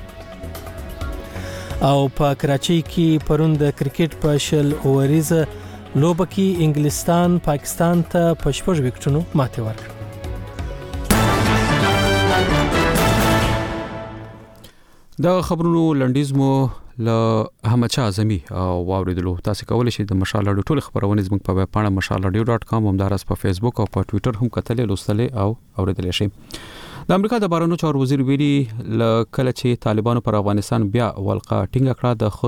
او په کراچۍ کې پرون د کرکټ په شل اووریزه لوبه کې انګلستان پاکستان ته په شپږ وکټونو ماتې ورکړه. د خبرونو لنډیز مو له احمد شاه اعظمي او واوریدلو. تاسو کولای شئ د مشال اډیو ټول خبرونه زموږ په ویب پاڼه مشال اډیو ډاټ کام همدارس په فیسبوک او په ټوئیټر هم کتلې لوستلې او اوریدلې شئ. د امریکا د بهرنیو چارو وزیر ویلي کله چې طالبانو پر افغانستان بیا ولقه ټینګه کړه د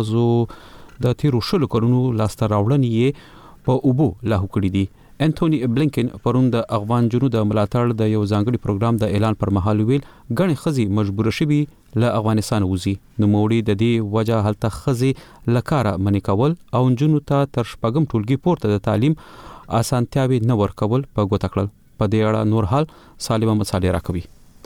خزو د تیرو شلو کلونو لاسته راوړنې په اوبو لاهو کړي دي. انټونی بلینکن پرون د افغان جنو د ملاتړ د یو ځانګړي پروګرام د اعلان پر مهال ویل غني خزي مجبور شوي له افغانستان وځي. نو موړي د دې وجه هلته خزي لکاره منی کول او جنو ته تر شپږم ټولګي پورته د تعلیم اسانتیاوي نه ورکول په ګوته کړل. په دې اړه نور حال سالم مصالح راکوي.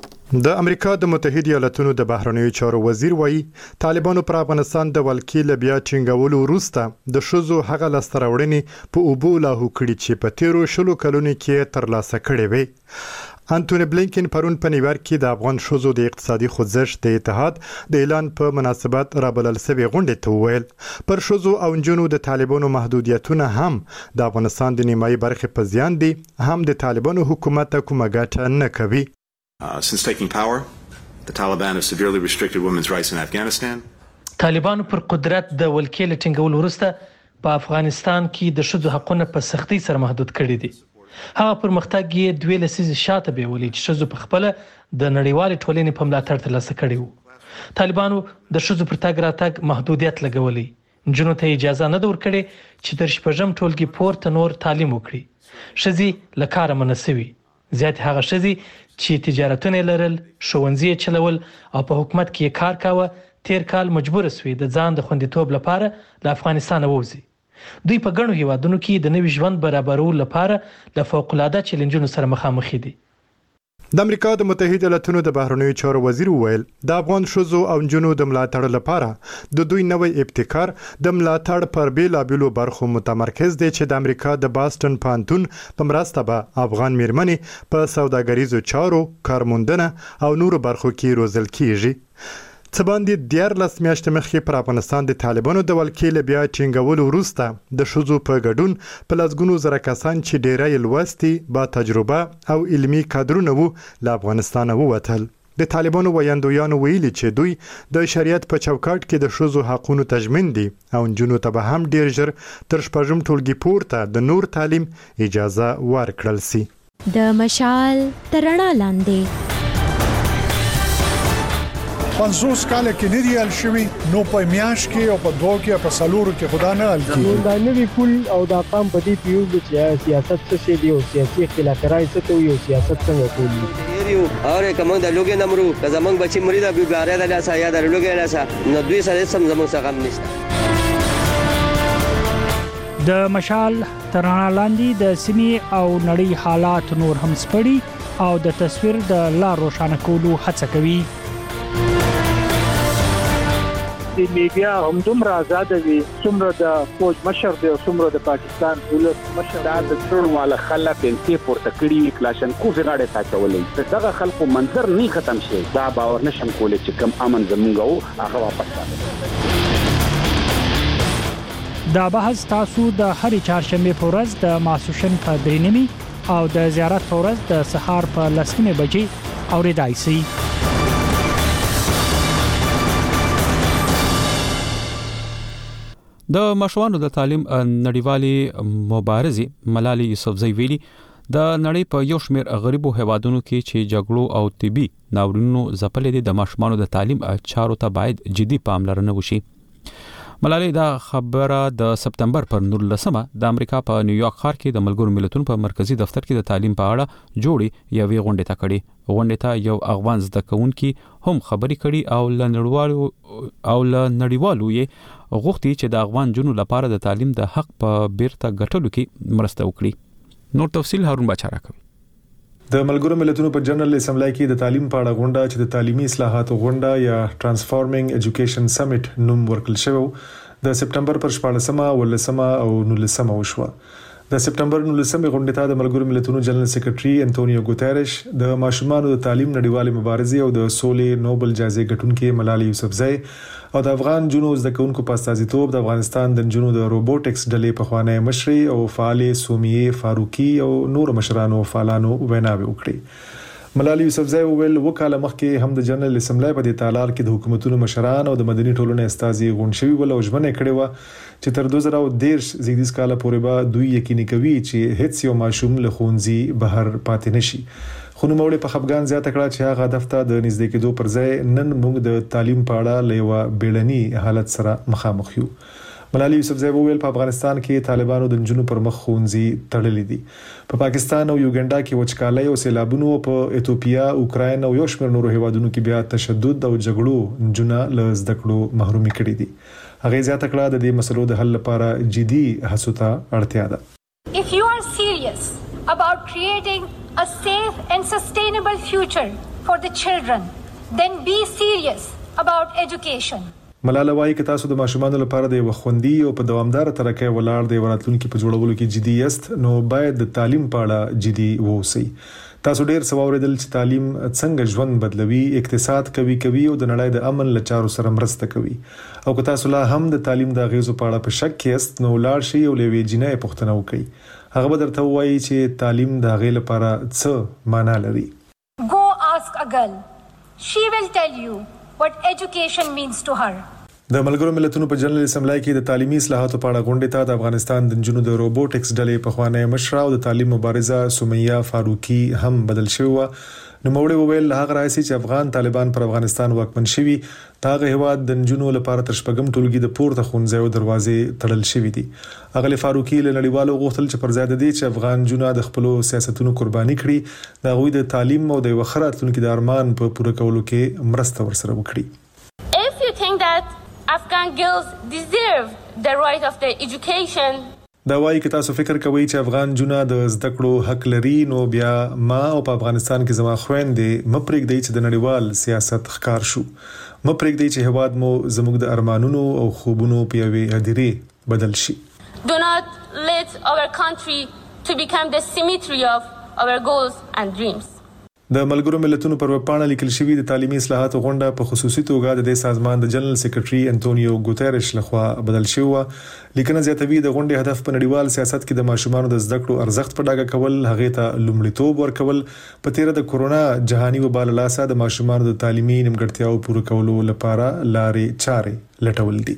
د امریکا د متحده ایالاتونو د بهرنیو چارو وزیر وایي طالبانو پر افغانستان د ولکې له بیا ټینګولو وروسته د ښځو هغه لاسته راوړنې په اوبو لاهو کړي چې په تیرو شلو کلونو کې ترلاسه کړي وي. انټونی بلینکن پرون په نیویارک کې د افغان ښځو د اقتصادي خوځښت د اتحاد د اعلان په مناسبت رابلل شوی غونډه ته وویل پر ښځو او نجونو د طالبانو محدودیتونه هم د افغانستان د نیمایي برخې په زیان دي، هم د طالبانو حکومت کومه ګټه نه کوي. Uh, since taking power, the Taliban have severely restricted women's rights in Afghanistan. طالبانو پر قدرت د ولکې له ټینګولو وروسته په افغانستان کې د ښځو حقونه په سختۍ سره محدود کړي دي. هغه پرمختګ یې دوه لسیزې شاته بیولي چې ښځو په خپل د نړیوالې ټولنې په ملاتړ ترلاسه کړي وو. طالبانو د ښځو پر تګ راتګ محدودیت لګولی، نجونو ته اجازه نه ده ورکړې چې تر شپږم ټولګي پورته نور تعلیم وکړي. ښځې له کاره منع شوي، زیات هغه ښځې چې تجارتونه لرل، ښوونځي چلول او په حکومت کې کار کاوه تیر کال مجبور شوي د ځان د خوندیتوب لپاره له افغانستان ووځي. دوی په ګڼو هیوادونو کې د نوي ژوند برابرولو لپاره له فوق‌العاده چیلنجونو سره مخامخ دي. د امریکا د متحده ایالاتونو د بهرنیو چارو وزیر وویل د افغان ښځو او نجونو د ملاتړ لپاره د دوی نوی ابتکار د ملاتړ پر بیلابیلو برخو متمرکز دی چې د امریکا د باستون پانتون په مرسته به افغان میرمنې په سوداګریزو چارو، کارموندنه او نورو برخو کې روزل کیږي. څه باندې دیارلس میاشتې مخکې پر افغانستان د طالبانو د ولکې له بیا ټینګولو وروسته د ښځو په ګډون په لسګونو زره کسان چې ډیری یې لوستي، با تجربه او علمي کادرونه وو له افغانستانه ووتل. د طالبانو ویاندویانو ویلي چې دوی د شریعت په چوکاټ کې د ښځو حقونو تضمین دي او نجونو ته به هم ډیر ژر تر شپږم ټولګي پورته د نور تعلیم اجازه ورکړل سي. د مشال ترنا لاندې پنځوس کال کې نه دی ال شوی نو په میاش کې او په دوه کې په سالورو کې خدا نه ال کی دا نوی پول او دا قام په دې پیو چې سیاست څه شي دی او سیاسي اختلاف راځي څه ته یو سیاست څنګه کوي یو اور کوم د لوګي نمرو که زمنګ بچی مریدا به باره د لاسه یا د لوګي لاسه نو دوی سره سم زمنګ څنګه هم نشته د مشال ترانه لاندې د سیمې او نړۍ حالات نور هم سپړي او د تصویر د لار روښانه کولو هڅه کوي. د میډیا هم دومره آزاد وي څومره د فوج مشر دی او څومره د پاکستان ولس مشر دا د څړواله خلک انتي پورته کړي کلاشن کو فغاړه تاچولې دغه خلکو منظر نه ختم شي دا باور نشم کولای چې کم امن زمونږ هغه واپس راځي. دا بحث تاسو د هرې چهارشنبه په ورځ د ماسوشن په درینمي او د زیارت په ورځ د سهار په لسمه بجې اوریدای شي. د مشروانو د تعلیم نړیوالې مبارزې ملالۍ یوسفزۍ ویلي د نړۍ په یو شمېر غریبو هیوادونو کې چې جګړو او طبي ناورینونو ځپلې دي د مشروانو د تعلیم چارو ته باید جدي پاملرنه وشي. ملالۍ دا خبره د سپتمبر پر نولسمه د امریکا په نیویارک ښار کې د ملګرو ملتونو په مرکزی دفتر کې د تعلیم په اړه جوړې یوې غونډې ته کړې. غونډې ته یو افغان زده کوونکي هم خبرې کړي او ل نړیوالو او ل نړیوالو یې غوښتي چې د افغان جنو لپاره د تعلیم د حق په بیرته ګټلو کې مرسته وکړي. نور تفصیل هارون بچا راکوي. د ملګرو ملتونو په جنرال اسمبلی کې د تعلیم په اړه غونډه چې د تعلیمي اصلاحاتو غونډه یا ټرانسفارمینګ ایجوکیشن سمیټ نوم ورکړل شوی د سپتمبر پر شپاړسمه ولسمه او نولسمه وشوه. د سپتمبر نولسمه غونډه ته د ملګرو ملتونو جنرال سیکریټري انټونیو ګوتيريش د ماشومانو د تعلیم نړیوالې مبارزې او د سولې نوبل جایزې ګټونکي ملالۍ یوسفزۍ او د افغان جنو زده کوونکو په استازیتوب د افغانستان د جنو د روبوټکس ډلې په خوانې مشري او فعال سومیه فاروقي او نور مشرانو فعالانو ویناوي وکړي. ملالۍ یوسفزۍ وویل وکاله مخکې هم د جنرال اسمبلی په دې تالار کې د حکومتونو مشران او د مدني ټولنې استازي غونډ شوي ول او ژمنه کړې و چې تر دوه زره دېرش زیږدیز کال پورې به دوی یقیني کوي چې هیڅ یو ماشوم له ښوونځي بهر پاتې نشي. خو نوموړي په خپګان زیاته کړه چې هغه هدف ته د نږدې کېدو پر ځای نن موږ د تعلیم په اړه له یو بیړني حالت سره مخامخ یو. ملالۍ یوسفزۍ وویل په افغانستان کې طالبانو د جنونو پر مخ ښوونځي تړلې دي. په پاکستان او یوګنډا کې وچکالۍ او سیلابونو په ایتوپیا اوکراین او یو شمېر نورو هیوادونو کې بیا تشدد او جګړو جنونه له زده کړو محرومي کړي دي. هغه زیاته کړه د دې مسلو د حل لپاره جدي هڅو ته اړتیا ده. If you are serious about creating a safe and sustainable future for the children, then be serious about education. ملاله وايي که تاسو د ماشومانو لپاره د وخوندي او په دوامدار طریقې ولاړ دی وراتلونکو په جوړولو کې جدي یاست نو باید د تعلیم په اړه جدي ووسئ. تاسو ډیر سواوریدل چې تعلیم څنګه ژوند بدلوي، اقتصاد کوي کوي او د نړۍ د امن لچارو سره مرسته کوي. او که تاسو لا هم د تعلیم د غیزو په اړه په شک کې یاست نو لاړ شئ او لوي جنې پوښتنه وکړئ. هغه به درته وایي چې تعلیم د غي لپاره څه معنی لري. Go ask a girl. She will tell you what education means to her. د ملګرو ملتونو په جنرال اسمبلی کې د تعلیمي اصلاحاتو په اړه غونډه ته د افغانستان د جنونو د روبوټکس ډلې په خوانې مشره او د تعلیم مبارزه سومیه فاروقي هم بدل شوی و. نو موړي وویل هغه راځي چې افغان طالبان پر افغانستان واکمن شوي داغه هواد د جنونو لپاره تر شپږم ټولګي د پورته خونځو دروازې تړل شوې دي. اغلی فاروقي له نړیوالو غوښتل چې پر ځای د دې چې افغان جنونه د خپل سیاستونو قرباني کړي دا غوي د تعلیم او د وخراتونکو د ارمان په پوره کولو کې مرسته ورسره وکړي. If you think that Afghan girls deserve the right of their education. دا وايي که تاسو فکر کوئ چې افغان جونه د زده کړو حق لري نو بیا ما او په افغانستان کې زما خويندې مپرېږدي چې د نړیوال سیاست ښکار شو. مپرېږدي چې هواد مو زموږ د ارمانونو او خوبونو په یوې هدیرې بدل شي. Do not let our country to become the cemetery of our goals and dreams. د ملګرو ملتونو پر وپاڼه لیکل شوی د تعلیمي اصلاحاتو غونډه په خصوصي توګه د دې سازمان د جنرال سیکریټري انټونیو ګوتيريش لخوا بدل شوی و. لیکنه زیاتوي د غونډې هدف په نړیوال سیاست کې د ماشومانو د زده کړو ارزښت په ډاګه کول، هغه ته لومړیتوب ورکول، په تیر د کورونا جهاني وبا له لاسه د ماشومانو د تعلیمي نیمګړتیاو پوره کولو لپاره لارې چارې لټول دي.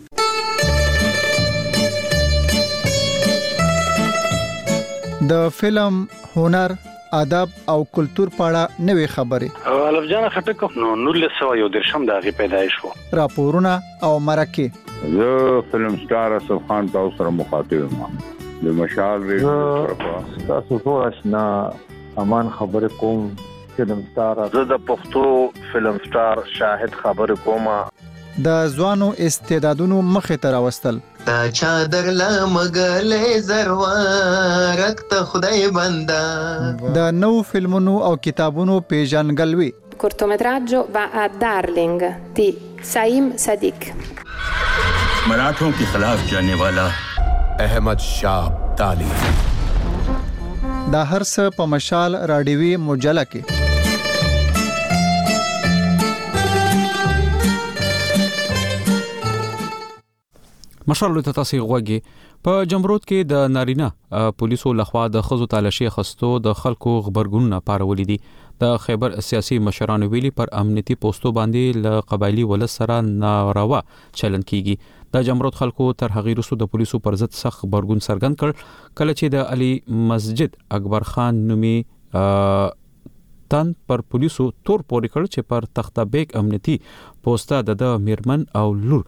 د فلم، هنر ادب او کلچر په اړه نوې خبرې. الف جان خټک نو نولس سو یو درشم د غي پیدایش وو. راپورونه او مرکه. زه فلم سٹار اسف خان تاسو سره مخاطب یم. د مشال ریډیو تاسو ټول آشنا امان خبر کوم. فلم سٹار زه د پښتو فلم سٹار شاهد خبر کوم. د ځوانو استعدادونو مخه ته راوستل. تا چادر لا مګلې زروارک ته خدای بندا. د نو فلمونو او کتابونو پیژنګلوي. cortometraggio va a Darling di Saim Sadiq. मराठों के खिलाफ जाने वाला अहमद शाह ताली. دا هر څه په مشال راډیوي مجله کې. مشال ته تاسو غوږی په جمرود کې د نارینه پولیسو لخوا د خزو تالاشي خستو د خلکو خبرګون پارولې دي. د خیبر سیاسي مشرانو ویلي پر امنیتي پوسټو باندې ل قبایلی ولس سره ناروا چلن کیږي. د جمرود خلکو تر هغې وروسته د پولیسو پر ضد سخت خبرګون څرګند کړ کله چې د علي مسجد اکبر خان نومي تن پر پولیسو تور پورې کړ چې پر تخته بیگ امنیتي پوسټه د میرمن او لور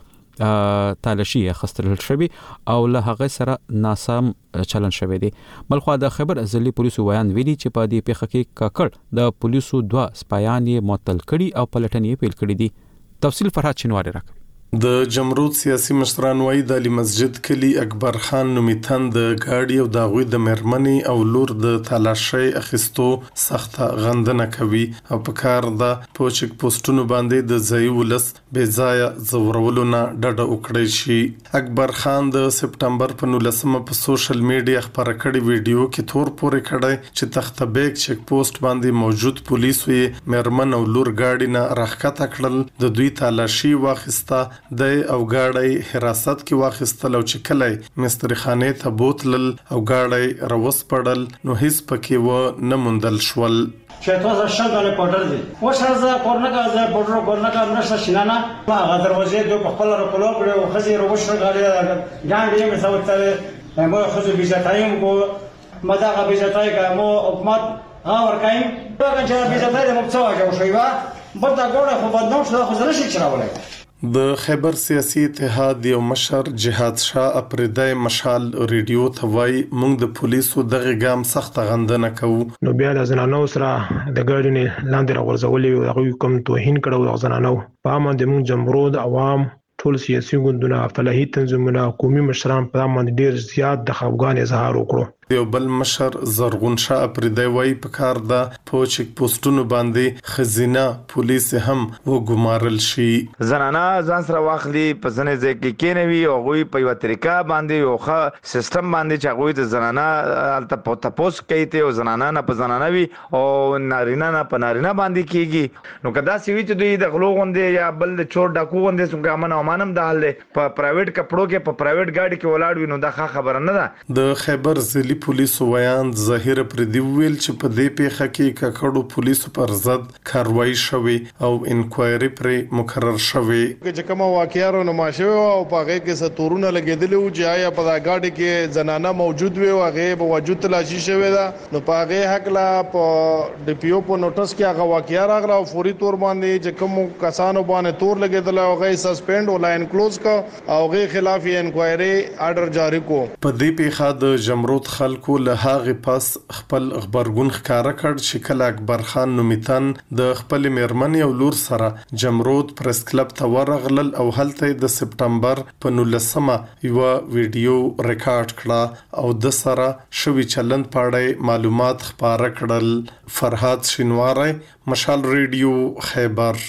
تالاشي خستل شوی او له هغه سره ناسم چلن شوی دی. بلخو د خبر ازلی پولیسو ویان ویلي چې په دې پیښه کې کاکړ د پولیسو دوا سپایان یې معطل کړي او پلټنې پیل کړي دي. تفصیل فرحات چنواری راکوي. د جمرود سیاسي مشران وایي د علي مسجد کلی اکبر خان نومیتن د گاډي او د غوي د مرمنې او لور د تلاشي اخیستو سخت غندنه کوي او په کار د پوچک پوسټونو باندې د ځای ولس بې ځای زورولو نه ډډه وکړي شي. اکبر خان د سپټمبر په نولسمه په سوشل میډیا خبره کړې ویډیو کې تور پورې کړی چې تخته بیگ چک پوسټ باندې موجود پولیسو یې مرمن او لور گاډي نه راخکته کړل. د دوی تلاشي واخیسته د او گاډي حراست کې واخیستل او چې کله مستری خانه ته بوتلل او گاډي روس پړل نو هیڅ پکې و نه مندل شول. چې تاسو شګاله پټر دي و شرزه کورنکا ز پټر کورنکا نشه شینانا ما غدر وزې د خپل رکلو کړو خزي روش غاړي ګان دې مسوته مو خزي بيزتایم کو مداغه بيزتای کومو حکومت ها ورکایم دا چې بيزتای د مبڅوا جو شوی وا بل دا ګوره خو بدنام شو خو زره شي چراولای. د خیبر سیاسي اتحاد یو مشر جهاد شاه اپریدای مشال ریډیو ته وای موږ د پولیسو دغه ګام سخت غندنه کوو. نو بیا د زنانو سره د ګاډي لاندې راغورځولې او هغه کوم توهین کړو د زنانو په امن د موږ جمهوریت عوام ټول سیاسي ګوندونه فلاحي تنظیمونه قومي مشران په امن ډیر زیات د خفګان اظهار وکړو. یو بل مشر زرغون شاه اپریدای وای په کار د پوچک پوسټونو باندې خزینه پولیس هم وګمارل شي. زنانه ځان سره واخلي په ځنې ځای کې کېنوي او غوي په یو طریقه باندې یو ښه سیستم باندې چې غوي د زنانه الته په تاسو کوي ته او زنانه نه په زنانه وي او نارینه نه په نارینه باندې کیږي. نو کدا سی وی چې دوی د غلو غوندې یا بل د چور ډاکو غوندې څنګه امن او امانم د حل په پرایویټ کپړو کې په پرایویټ گاډي کې ولاړ وي نو دا ښه خبره نه ده. د خیبر ضلعي پولیسو ویان ظاهر پردي ویل چې په دې پیښه کې ککړو پولیسو پر ضد کاروایی شوه او انکوایري پر مقرر شوه. چې کوم واقعیا نو ماشه او په هغه کې ستورونه لګیدل او چې آیا په گاډي کې زنانه موجود وي او هغه په وجود تلاشي شوه دا نو په هغه حق لا په ډي پی او په نوټس کې هغه واقعیا راغله او فوري تور باندې چې کوم کسانو باندې تور لګیدل او هغه سسپند او لاین کلوز کا او هغه خلاف انکوایري آرډر جاری کو. په دې پیښه د جمرود خلکو له هغه پس خپل خبرګون ښکارا کړ چې کله اکبر خان نومیتن د خپل میرمن او لور سره جمرود پریس کلب ته ورغلل او هلته د سپټمبر په نولسمه یو ویډیو ریکارډ کړه او د سره شوی چلند پاړې معلومات خبره کړل. فرحات شینواری مشال ریډیو خیبر.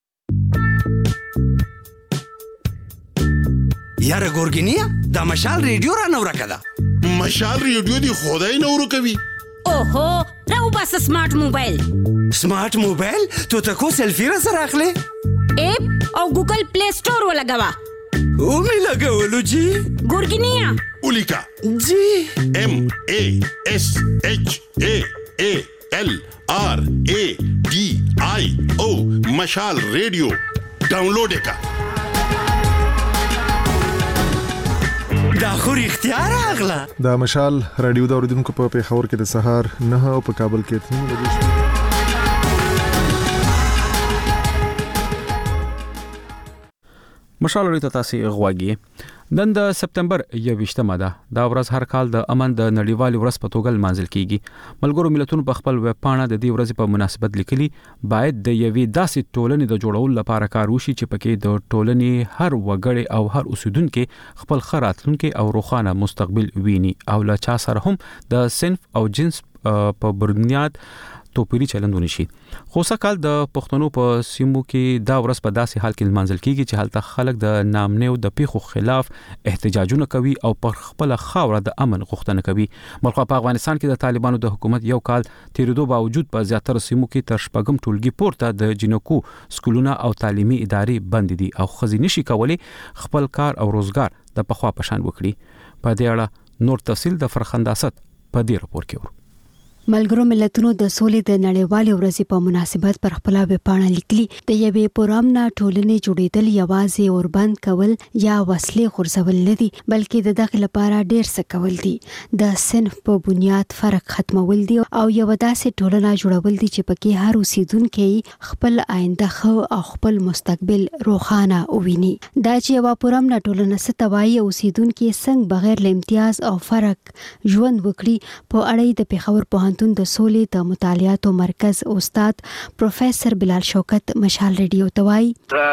یاره ګورګینیا دا مشال ریډیو را نو راکدا. مشال ریډیو دی خدای نو ورو کوي. اوهو راو بس سمارټ موبایل. سمارټ موبایل ته تاسو سلفي را سره اخلي؟ اپ او ګوګل پلی سٹور ولګوا. او می لګولو جی. ګورګینیا. اولیکا. جی. ام ا اس اچ ا ا ال آر ا ډي آی او مشال ریډیو ډاونلوډ کا. دا خو رښتیا راغله. د مشال رادیو د اوریدونکو په پیښور کې د سهار نه او په کابل کې اته بجې مشال لري تاسو غواګي. نن د سپتمبر یوویشتمه ده. دا ورځ هر کال د امن د نړیوال ورځ په توګه لمانځل کیږي. ملګرو ملتونو په خپل ویب پاڼه د دې ورځې په مناسبت لیکلي باید د یوې داسې ټولنې د جوړولو لپاره کار وشي چې پکې د ټولنې هر وګړی او هر اوسیدونکو خپل خراتلونکو او روښانه مستقبل ویني او لا چا سره هم د صنف او جنس په بنیاد توپیری چلندونه شي. خو سکهال د پښتنو په سیمو کې دا ورځ په داسې حال کې لمانځل کیږي چې هلته خلک د نامنیو د پیښو خلاف احتجاجونه کوي او پر خپل خاوره د امن غوښتنه کوي. بلخو په افغانستان کې د طالبانو د حکومت یو کال تیریدو باوجود په زیاتره سیمو کې تر شپږم ټولګي پورته د جنکو سکولونه او تعلیمي ادارې بند دي او خزي نشي کولی خپل کار او روزګار د پخوا پشان وکړي. په دې اړه نور تفصیل د فرخنداست په دې راپور کې ورو. ملګرو ملتونو د سولې د نړیوالې ورځې په مناسبت پر خپل ویبپاڼه لیکلي د یوې پرامنه ټولنې جوړېدل یوازې اوربند کول یا وسلې خورځول نه دي بلکې د دغه لپاره ډېر څه کول دي. د صنف په بنیاد فرق ختمول دي او یو داسې ټولنه جوړول دي چې پکې هر اوسیدونکو خپل آینده خو او خپل مستقبل روښانه وویني. دا چې یو پرامنه ټولنه ستوي اوسیدونکو څنګه بغیر له امتیاز او فرق ژوند وکړي په اړه د پیښور په د سولې د مطالعاتو مرکز استاد پروفیسور بلال شوکت مشال ریډیو ته وایي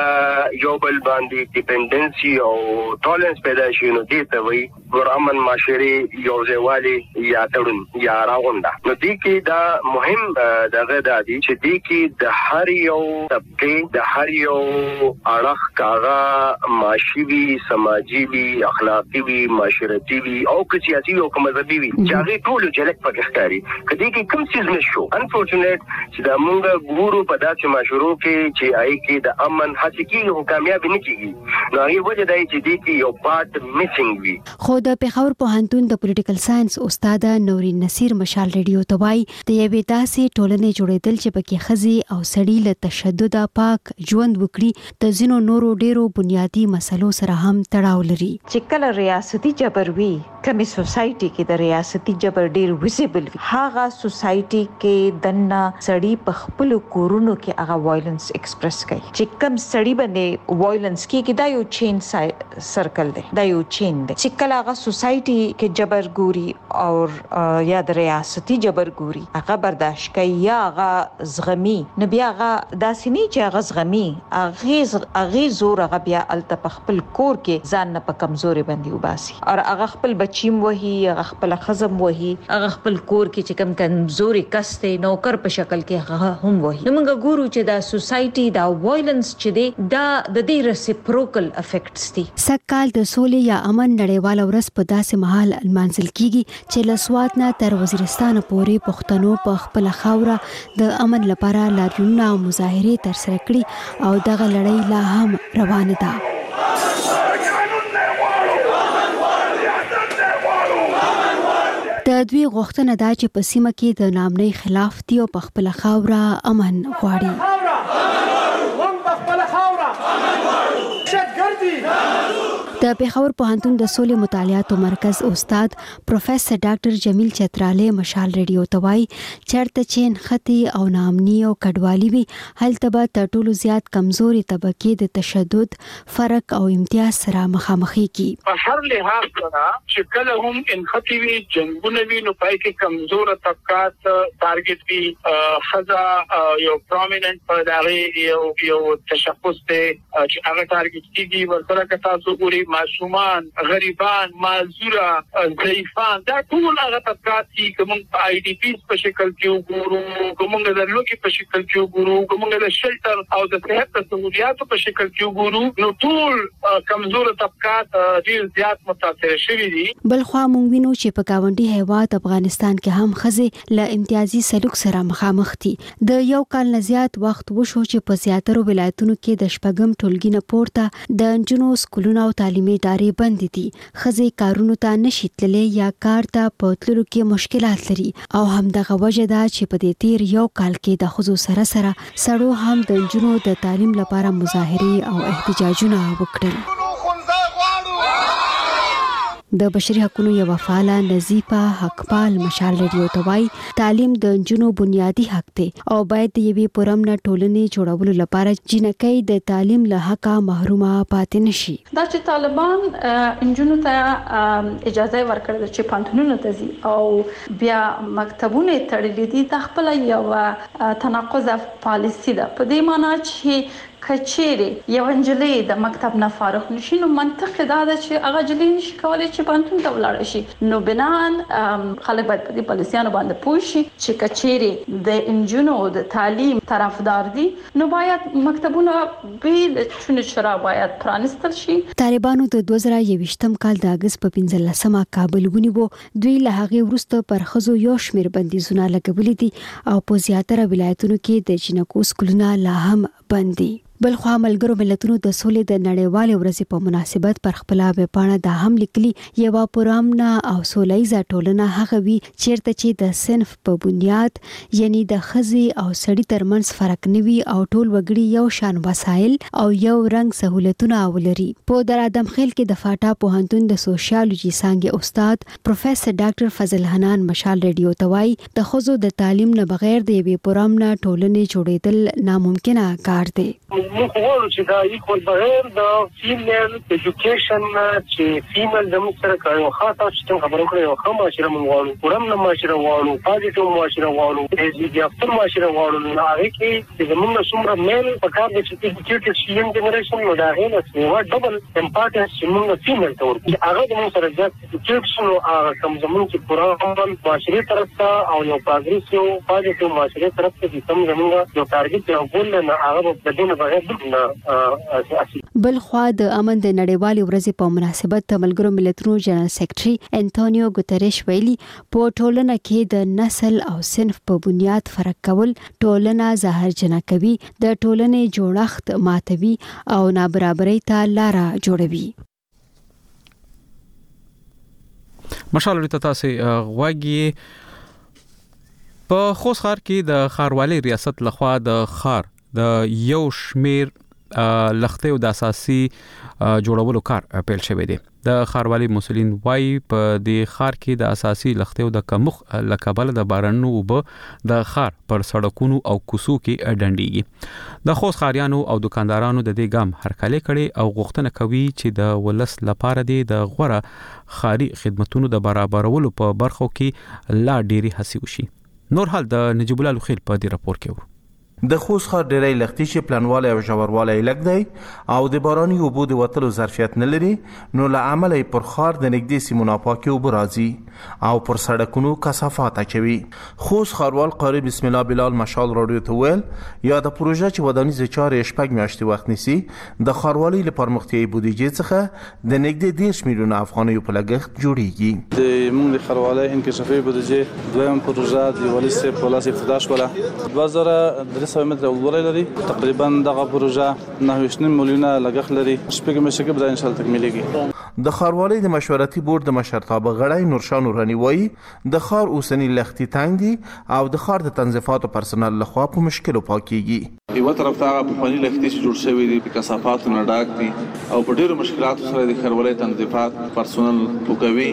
یو بل باندې ډیپندنسي او ټولنس پیدا شي نو دې ته وایي ورامن معاشري یو ځوالي یا تړون یا راغوندا. نو دې کې دا مهم دغه د دې چې دې کې د هر یو طبقه د هر یو اړخ کاغه معاشي وي سماجي وي اخلاقي وي معاشرتي وي او سیاسي او مذهبي وي چې هغه ټول جلک پکې ښکاري. کدی کې کوم څه نشو انفورچونټ چې دا مونږ ګورو په داسې مشورو کې چې آی کې د امن حقيقي او کامیاب نه کیږي. نو هغه وجه دی چې دې کې یو پارت میسنګ وي. خو د پیښور پوهنتون د پولیټیکل ساينس استاد نورین نصیر مشال ریډیو ته وایي د یوې داسې ټولنې جوړېدل چې پکې خزي او سړي له تشدد پاک ژوند وکړي د زینو نورو ډیرو بنیادی مسلو سره هم تړاو لري. چې کله ریاستي جبر وي کمی سوسايټي کې د ریاستي جبر ډیر ویزیبل وي هغه سوسايټي کې دنه سړی په خپل کورونو کې هغه وایلنس ایکسپریس کوي. چې کم سړی باندې وایلنس کې دا یو چین سرکل دی دا یو چین دی چې کله هغه سوسايټي کې جبر ګوري او یا د ریاستي جبر ګوري هغه برداشت کوي یا هغه زغمي نو بیا هغه داسې نه چې هغه زغمي هغه هغه زور هغه بیا الته په خپل کور کې ځان نه په کمزوري باندې وباسي او هغه خپل بچیم وهي هغه خپل خزم وهي هغه خپل کور کې چې کم کمزوري کسته نوکر په شکل کې هغه هم وهي. نو موږ ګورو چې دا سوسايټي دا وایلنس چې دی دا د دې ریسپروکل افیکټس دي. سکهال د سولې یا امن نړیوال ورځ په داسې مهال لمانځل کیږي چې له سوات نه تر وزیرستان پورې پښتنو په خپل خاوره د امن لپاره لاریونونه او مظاهرې ترسره کړي او دغه لړۍ لا هم روانه ده. د دوی غوښتنه ده چې په سیمه کې د نامنۍ خلاف دی او په خپل خاوره امن غواړي. د پیښور پوهنتون د سولې مطالعاتو مرکز استاد پروفیسور ډاکټر جمیل چتراله مشال ریډیو ته وایي چرته چین خطي او نامني او کډوالي وي هلته به تر ټولو زیات کمزوري طبقه د تشدد فرق او امتیاز سره مخامخي کی. په هر لحاظ سره چې کله هم ان خطي وي جنگونه وي نو پای کې کمزور طبقات ټارګټ وي خزا یو پرومیننت په دغه یو یو تشخص ته چې هغه ټارګټ کیږي ورسره کتا څو ګوري معصومان غریبان معذوره ضعیفان دا ټول هغه طبقات چې کوم آی ډی پی په شکل کې وګورو کوم د لوګي په شکل کې وګورو کوم د شلټر او د صحت سہولیاتو په شکل کې وګورو نو ټول کمزور طبقات ډیر زیات متاثر شوي دي. بل خو موږ وینو چې په گاونډي هیواد افغانستان کې هم خزه له امتیازي سلوک سره مخامخ دي. د یو کال نه زیات وخت وشو چې په زیاترو ولایتونو کې د شپږم ټولګي نه پورته د انجونو سکولونو او تعلیمي ادارې بند دي. خزه کارونو ته نشي تللی یا کار ته په تللو کې مشکلات لري او همدغه وجه ده چې په دې تیر یو کال کې د خزو سره سره سړو هم د انجونو د تعلیم لپاره مظاهرې او احتجاجونه وکړل. د بشري حقوقو یو فعاله نظیفه حقپال مشال ریډیو توای تعلیم د جنو بنیادی حق دی او باید د یوې پرمنه ټولنې جوړولو لپاره جنکۍ د تعلیم له حقه محرومه پاتې نشي. دا چې طالبان انجونو ته اجازه ورکړه چې پانتونونو ته ځي او بیا مکتبونه تړلې دي د خپل یو تناقض پالیسی ده. په دې معنی چې کچېره یو انجلې د مکتب نه فارغ نشي نو منطق دا ده چې هغه جلې نشي کولای چې پانتون ته ولاړ شي. نو بنان خلک باید په دې پالیسیانو باندې پوه شي چې کچېره د انجونو د تعلیم طرفدار دي نو باید مکتبونه به چونه شرا باید پرانستل شي. طالبانو د دوه زره یوویشتم کال د اگست په پنځلسمه کابل ونیو. دوی له هغه وروسته پر خزو یو شمېر بندیزونه لګولې دي او په زیاتره ولایتونو کې د جنکو سکولونه لا هم بند دي. بلخو ملګرو ملتونو د سولې د نړیوالې ورځې په مناسبت پر خپل ویبپاڼه دا هم لیکلي یو پرامنا او سولهیزه ټولنه هغه وی چیرته چې د صنف په بنیاد یعنی د خزي او سړي ترمنځ فرق نوي او ټول وګړي یو شان وسایل او یو رنګ سہولتونه ولري. په در ادم خیل کې د فاټا پوهنتون د سوشیالوجي څانګې استاد پروفیسور ډاکټر فضل حنان مشال ریډیو توای د خزو د تعلیم نه بغیر د یوې پرامنا ټولنې جوړېدل ناممکنه کار دی. موږ غواړو چې دا ایکول بغیر د فیمیل ایجوکیشن چې فیمیل د موږ سره کوي خاصه چې خبرو کوي او کومه چې موږ غواړو ورم نه معاشره غواړو پازیټیو معاشره غواړو د یافتر معاشره غواړو نو هغه کې چې موږ څومره میل په کار د چې ایجوکیټډ شي یم جنریشن نو دا غوښنه چې وا ډبل امپارټنس چې موږ فیمیل ته ورکړي هغه د موږ سره ځکه ایجوکیټډ شنو هغه کوم زموږ چې پورا معاشري طرف ته او یو پاګریس یو پازیټیو معاشري طرف ته چې کوم زموږ یو ټارګټ یو ګول نه هغه د دې نه بغیر بل خوا د امن د نړیوالې ورځې په مناسبت د ملګرو ملتونو جنرال سیکریټري انټونیو ګوتریش ویلي په ټولنه کې د نسل او صنف په بنیاد فرق کول ټولنه زهرجنه کوي، د ټولنې جوړښت ماتوي او نابرابرۍ ته لار جوړوي. مشال ورته تاسو غواګي په خوست ښار کې د ښاروالۍ ریاست لخوا د ښار د یو شمیر لخته او د اساسي جوړولو کار پیل شوی دی. د ښاروالۍ مسولین وايي په دې ښار کې د اساسي لخته او د کمخ لکبل د بارانو وب د ښار پر سړکونو او کوڅو کې ډنډيږي. د خوست ښاریانو او دکاندارانو د دې ګام هرکله کړي او غوښتنه کوي چې د ولس لپاره د غوړه ښاري خدماتونو د برابرولو په برخو کې لا ډيري هڅې وشي. نور حال د نجیب الله لخیل په دې راپور کې ورو. د خوست ښار ډېری لختي چې پلانواله او ژورواله یې لږ دی او د باراني اوبو د وتلو ظرفیت نه لري نو له امله یې پر ښار د نږدې سیمو ناپاکي اوبه راځي او پر سړکونو کثافات اچوي. خوست ښاروال قاری بسم الله بلال مشال راډیو ته ویل یا د پروژه چې ودانیزې چارې شپږ میاشتې وخت نیسي د ښاروالۍ له پرمختیایي بودیجې څخه د نږدې دېرش میلیونه افغانیو په لګښت جوړیږي. د موږ د ښاروالۍ انکشافي بودیجې دویم پروژه د والي صاحب په لاس افتتاح شوله دوه زره درې سوه متره اوږدوالی لري. تقریبا دغه پروژه نهه ویشت میلیونه لګښت لري. شپږ میاشتې کې به ان شاء الله تکمیلېږي. د ښاروالۍ د مشورتي بورډ د مشرتابه غړی نورشاه نوراني وایي د ښار اوسنی لختي تنګ دي او د ښار د تنظیفاتو پرسنل لخوا په مشکلو پاکيږي. یو طرف ته په پنی لختي چې جوړ شوی دي په کثافاتو نه ډک دي او په ډیرو مشکلاتو سره د ښاروالۍ تنظیفات پرسنل وکوي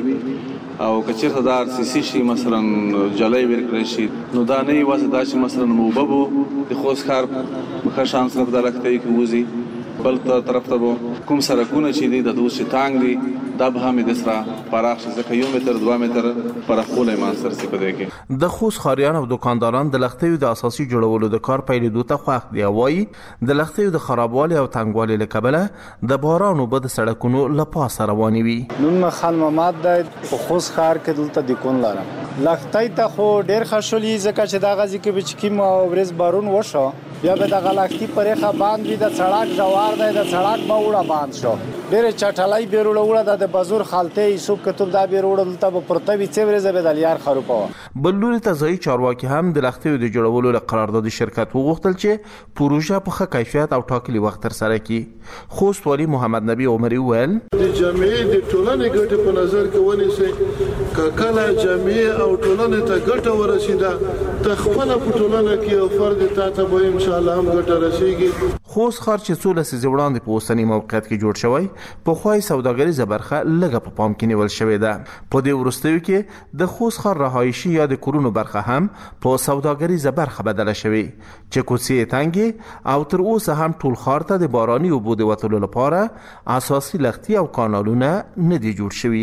او کچېرته دا ار سی سی شي مثلا جلای ورکړي شي نو دا نه یوازې دا چې مثلا موببو د خوست ښار مخه شان سره د لختي کې وزي بل طرف ته کوم سرکونه چې دي د دوه تانګ دي دا به هم د سره پراخ شي ځکه یو متر دوه متر پراخوله مان سره څه پدې کې. د خوست ښاریان او دکانداران د لختیو د اساسي جوړولو د کار پیلېدو ته خوښ دي. وایي د لختیو د خرابوالي او تنګوالي له کبله د باران او بد سړکونو لپاسه رواني وي. نن خان محمد د خوست ښار کې دلته د کون لارم لختای ته خو ډیر خښولي ځکه چې دا غزي کې به چکیم او ورز بارون وشو بیا به د غلاکتی پرېخه باندې د سړک جوار دی د سړک به وړه باند شو ډېر چټلای بیروړه وړه د بازور خالته یوسف کتب دا بیروړه دلته په پرتوي څوره زبې د لیار خروپه بلوري ته ځای چارواکي هم د لختیو د جوړولو له قرارداد شرکت وغوښتل چې پروژه په ښه کیفیت او ټاکلي وخت تر سره کړي. خوست والي محمد نبی عمري ویل د جامعې د ټولنې ګټه په نظر کې ونیسي کله جامعې او ټولنې ته ګټه ورسیده ته خپل په ټولنه کې او فرد ته ته به ان شاء الله هم ګټه رسیږي. خوست ښار چې څو لسیزې وړاندې په اوسني موقعیت کې جوړ شوی پخوای سوداګریزه برخه لږه په پام کې نیول شوې ده. په دې وروستیو کې د خوست ښار رهایشي یا د کورونو برخه هم په سوداګریزه برخه بدله شوې چې کوڅې تنګې او تر اوسه هم ټول ښار ته د باراني اوبو د وتلو لپاره اساسي لښتي او کانالونه نه دي جوړ شوي.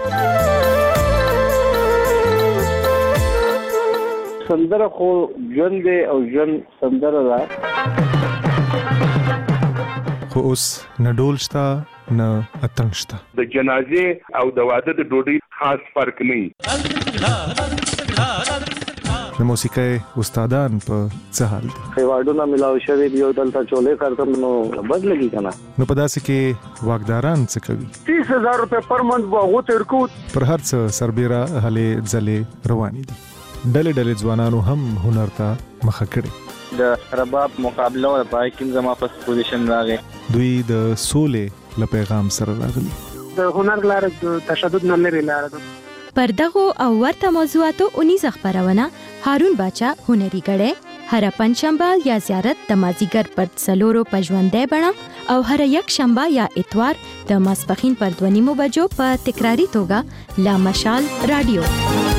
سندره خو ژوند دی او ژوند سندره ده، خو اوس نه ډول شته نه اتڼ شته. د جنازې او د واده د ډوډۍ خاص فرق نه. د موسیقۍ استادان په څه حال دي؟ ایوارډونه ملاو شوي دي او دلته چولې کارتم نو بد لګي کنه. نو په داسې کې واکداران څه کوي؟ تیس هزار روپے پر منت باغو ترکو پر هر څه سربېره هلې ځلې روانې دي. ډلې ډلې ځوانانو هم هنر ته مخه کړې. د رباب مقابله او پای کې زما په پوزیشن راغی. دوی د سولې له پیغام سره راغلي. د هنر لاره د تشدد نه لري لاره ده. پر دغه او ورته موضوعاتو اونیزه خبرونه هارون باچا هنري غړې هر پنځشنبه یا زیارت د مازیګر پر څلورو پژوندې بڼه او هر یک شنبه یا اتوار د ماسپخین پر دوه نیمو بجو په تکراری توګه لا مشال رادیو.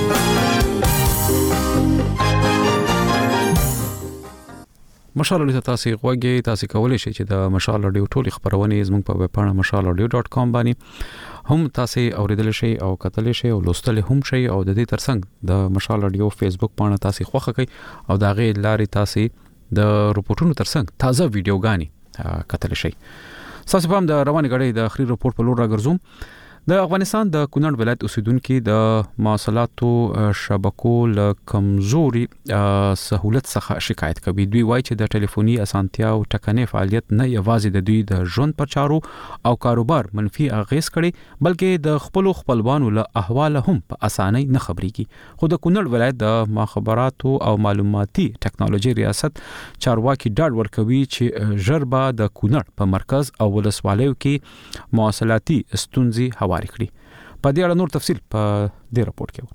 مشال رادیو تاسو غوږی تاسو کولای شئ چې د مشال رادیو ټول خبرونه زموږ په ویب پاڼه مشال رادیو ډاټ کام باندې هم تاسو اوریدل شئ او کتل شئ او لوستل هم شئ او د دې ترڅنګ د مشال رادیو فیسبوک پاڼه تاسو خوښه کړئ او دا غي لاري تاسو د رپورټونو ترڅنګ تازه ویډیوګانی کتل شئ. تاسو په هم د رواني غړي د اخري رپورټ په لور راګرځوم. د افغانستان د کونړ ولایت اوسیدونکو د مواصلاتو شبکو له کمزوري سہولت څخه شکایت کوي. دوی وایي چې د ټلیفوني اسانتیا او ټکنې فعالیت نه یوازې د دوی د ژوند پر چارو او کاروبار منفي اغیز کړي بلکې د خپل خپلوانو له احوال هم په اسانۍ نه خبريږي. خو د کونړ ولایت د مخابراتو او معلوماتي ټکنالوژي ریاست چارواکي ډاډ ورکوي چې ژربا د کونړ په مرکز او ولسوالیو کې مواصلاتي ستونزې هواري کړي. په دې اړه نور تفصیل په دې راپورټ کې.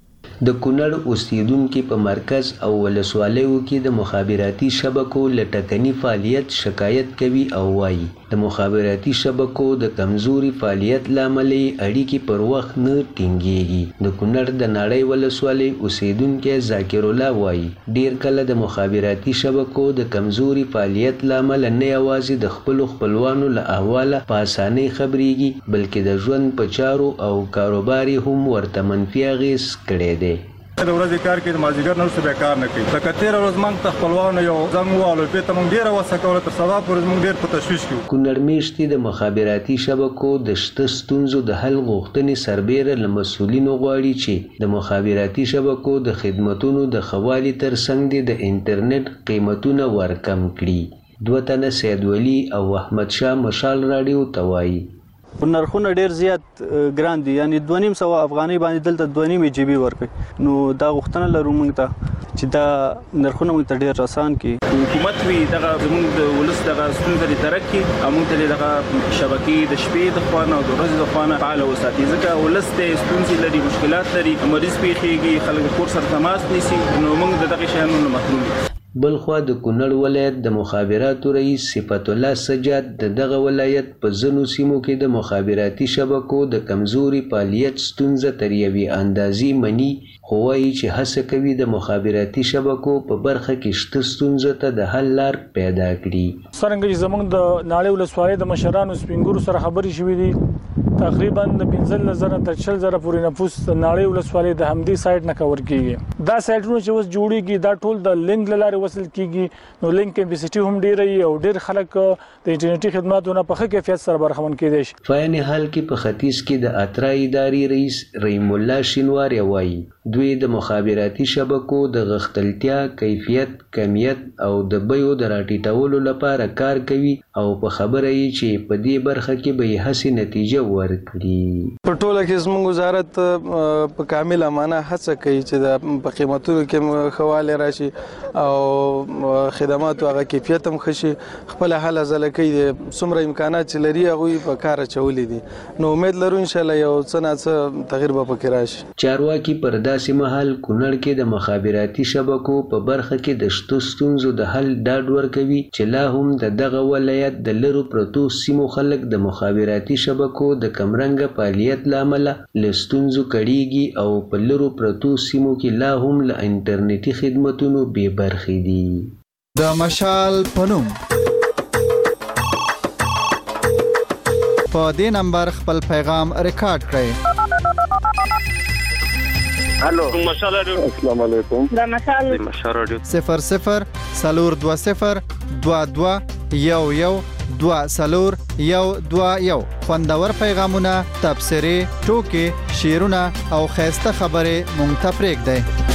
د کونړ اوسیدونکو په مرکز او ولسوالیو کې د مخابراتي شبکو لټکنی فعالیت شکایت کوي او وایي د مخابراتي شبکو د کمزوري فعالیت لامل اړیکې پر وخت نه ټینګيږي. د کونړ د نړۍ ولسوالۍ اوسیدونکو ذاکر الله وایي ډیر کله د مخابراتي شبکو د کمزوري فعالیت لامل نه یوازې د خپل خپلوانو له احواله په اسانۍ خبريږي بلکې د ژوند په چارو او کاروبار هم ورته منفي اغیز کړي دي. د ورځې کار کې د مازیګر نه څه به کار نه کوي. لکه تیر ورځ موږ ته خپلوانو یو زنګ والو په ته موږ ډیره وسه کوله تر سبا پورې موږ ډیر په تشویش کې. کونړ میشتي د مخابراتي شبکو د شته ستونزو د حل غوښتنې سربېره له مسؤلینو غواړي چې د مخابراتي شبکو د خدماتو د خوالي تر څنګ د انټرنیټ قیمتونه ورکم کړي. دوه تنه سید ولی او احمد شاه مشال رادیو توایي نرخونه ډیر زیات ګران دي، یعنی دوه نیم سو افغاني باندې دلته دوه نیم جی بي ورکړي. نو دا غوښتنه لرو موږ ته چې دا نرخونه موږ ته ډیر آسان کړي. حکومت وی دغه زموږ د ولس دغه ستونزې ترکي او موږ ته دغه شبکې د شپې د خوانه او د ورځې د خوانه فعال وساتي ځکه ولس ته ستونزې لري، مشکلات لري، مریض پیخيږي، خلک کور سره تماس نیسي. نو موږ دغه شیانو نه محروم یو. بلخوا د کونړ ولایت د مخابراتو رئیس صفت الله سجاد د دغه ولایت په ځینو سیمو کې د مخابراتي شبکو د کمزوري فعالیت ستونزه تر یوې اندازې مني، خو وایي چې هڅه کوي د مخابراتي شبکو په برخه کې شته ستونزه ته د حل لار پیدا کړي. څنګه چې زموږ د نړۍ ولسوالۍ د مشرانو سپینګورو سره خبرې شوې دي تقریبا د پنځه زره تر شل زره پورې نفوس د نړۍ ولسوالۍ د همدې سایت نه کور کیږي. دا سایټونه چې اوس جوړیږي دا ټول د لینک لاره وصل کیږي. نو لینک کیپاسټي هم ډیره وي او ډیر خلک د انټرنیټي خدماتو نه په ښه کیفیت سره برخمن کیدي شي. په عین حال کې په ختیځ کې د اترا ادارې رئیس رحیم الله شینواری وایي دوی د مخابراتي شبکو د غښتلتیا، کیفیت، کمیت او د بیو د راټیټولو لپاره کار کوي او په خبره یې چې په دې برخه کې به یې هڅې نتیجه ورکړي. په ټوله کې زموږ وزارت په کامله معنا هڅه کوي چې د په قیمتونو کې خواله راشي او خدمات او کیفیت هم خشي. خپل حل ځل کوي څومره امکانات چې لري هغه په کار چولې دي. نو امید لرو ان شاء الله یو څه نه څه تغییر به پکې راشي. چارواکي پر داسې مهال کونړ کې د مخابراتي شبکو په برخه کې د شتو ستونزو د حل ډاډ ورکوي چې لا هم د دغه ولایت د لرو پرتو سیمو خلک د مخابراتي شبکو د کمرنګه فعالیت لامل له ستونزو کړيږي او په لرو پرتو سیمو کې لا هم له انټرنیټي خدماتونو بې برخې دي. د مشال پنوم په دې نمبر خپل پیغام ریکارډ کړئ. هلو مشال رادیو. السلام علیکم. د مشال مشال رادیو صفر صفر سلور دو صفر دو دو یو یو دو سلور یو دو یو. خوندور پیغامونه، تبصرې، ټوکې، شعرونه او خیسته خبرې مونږ ته پرېږدئ.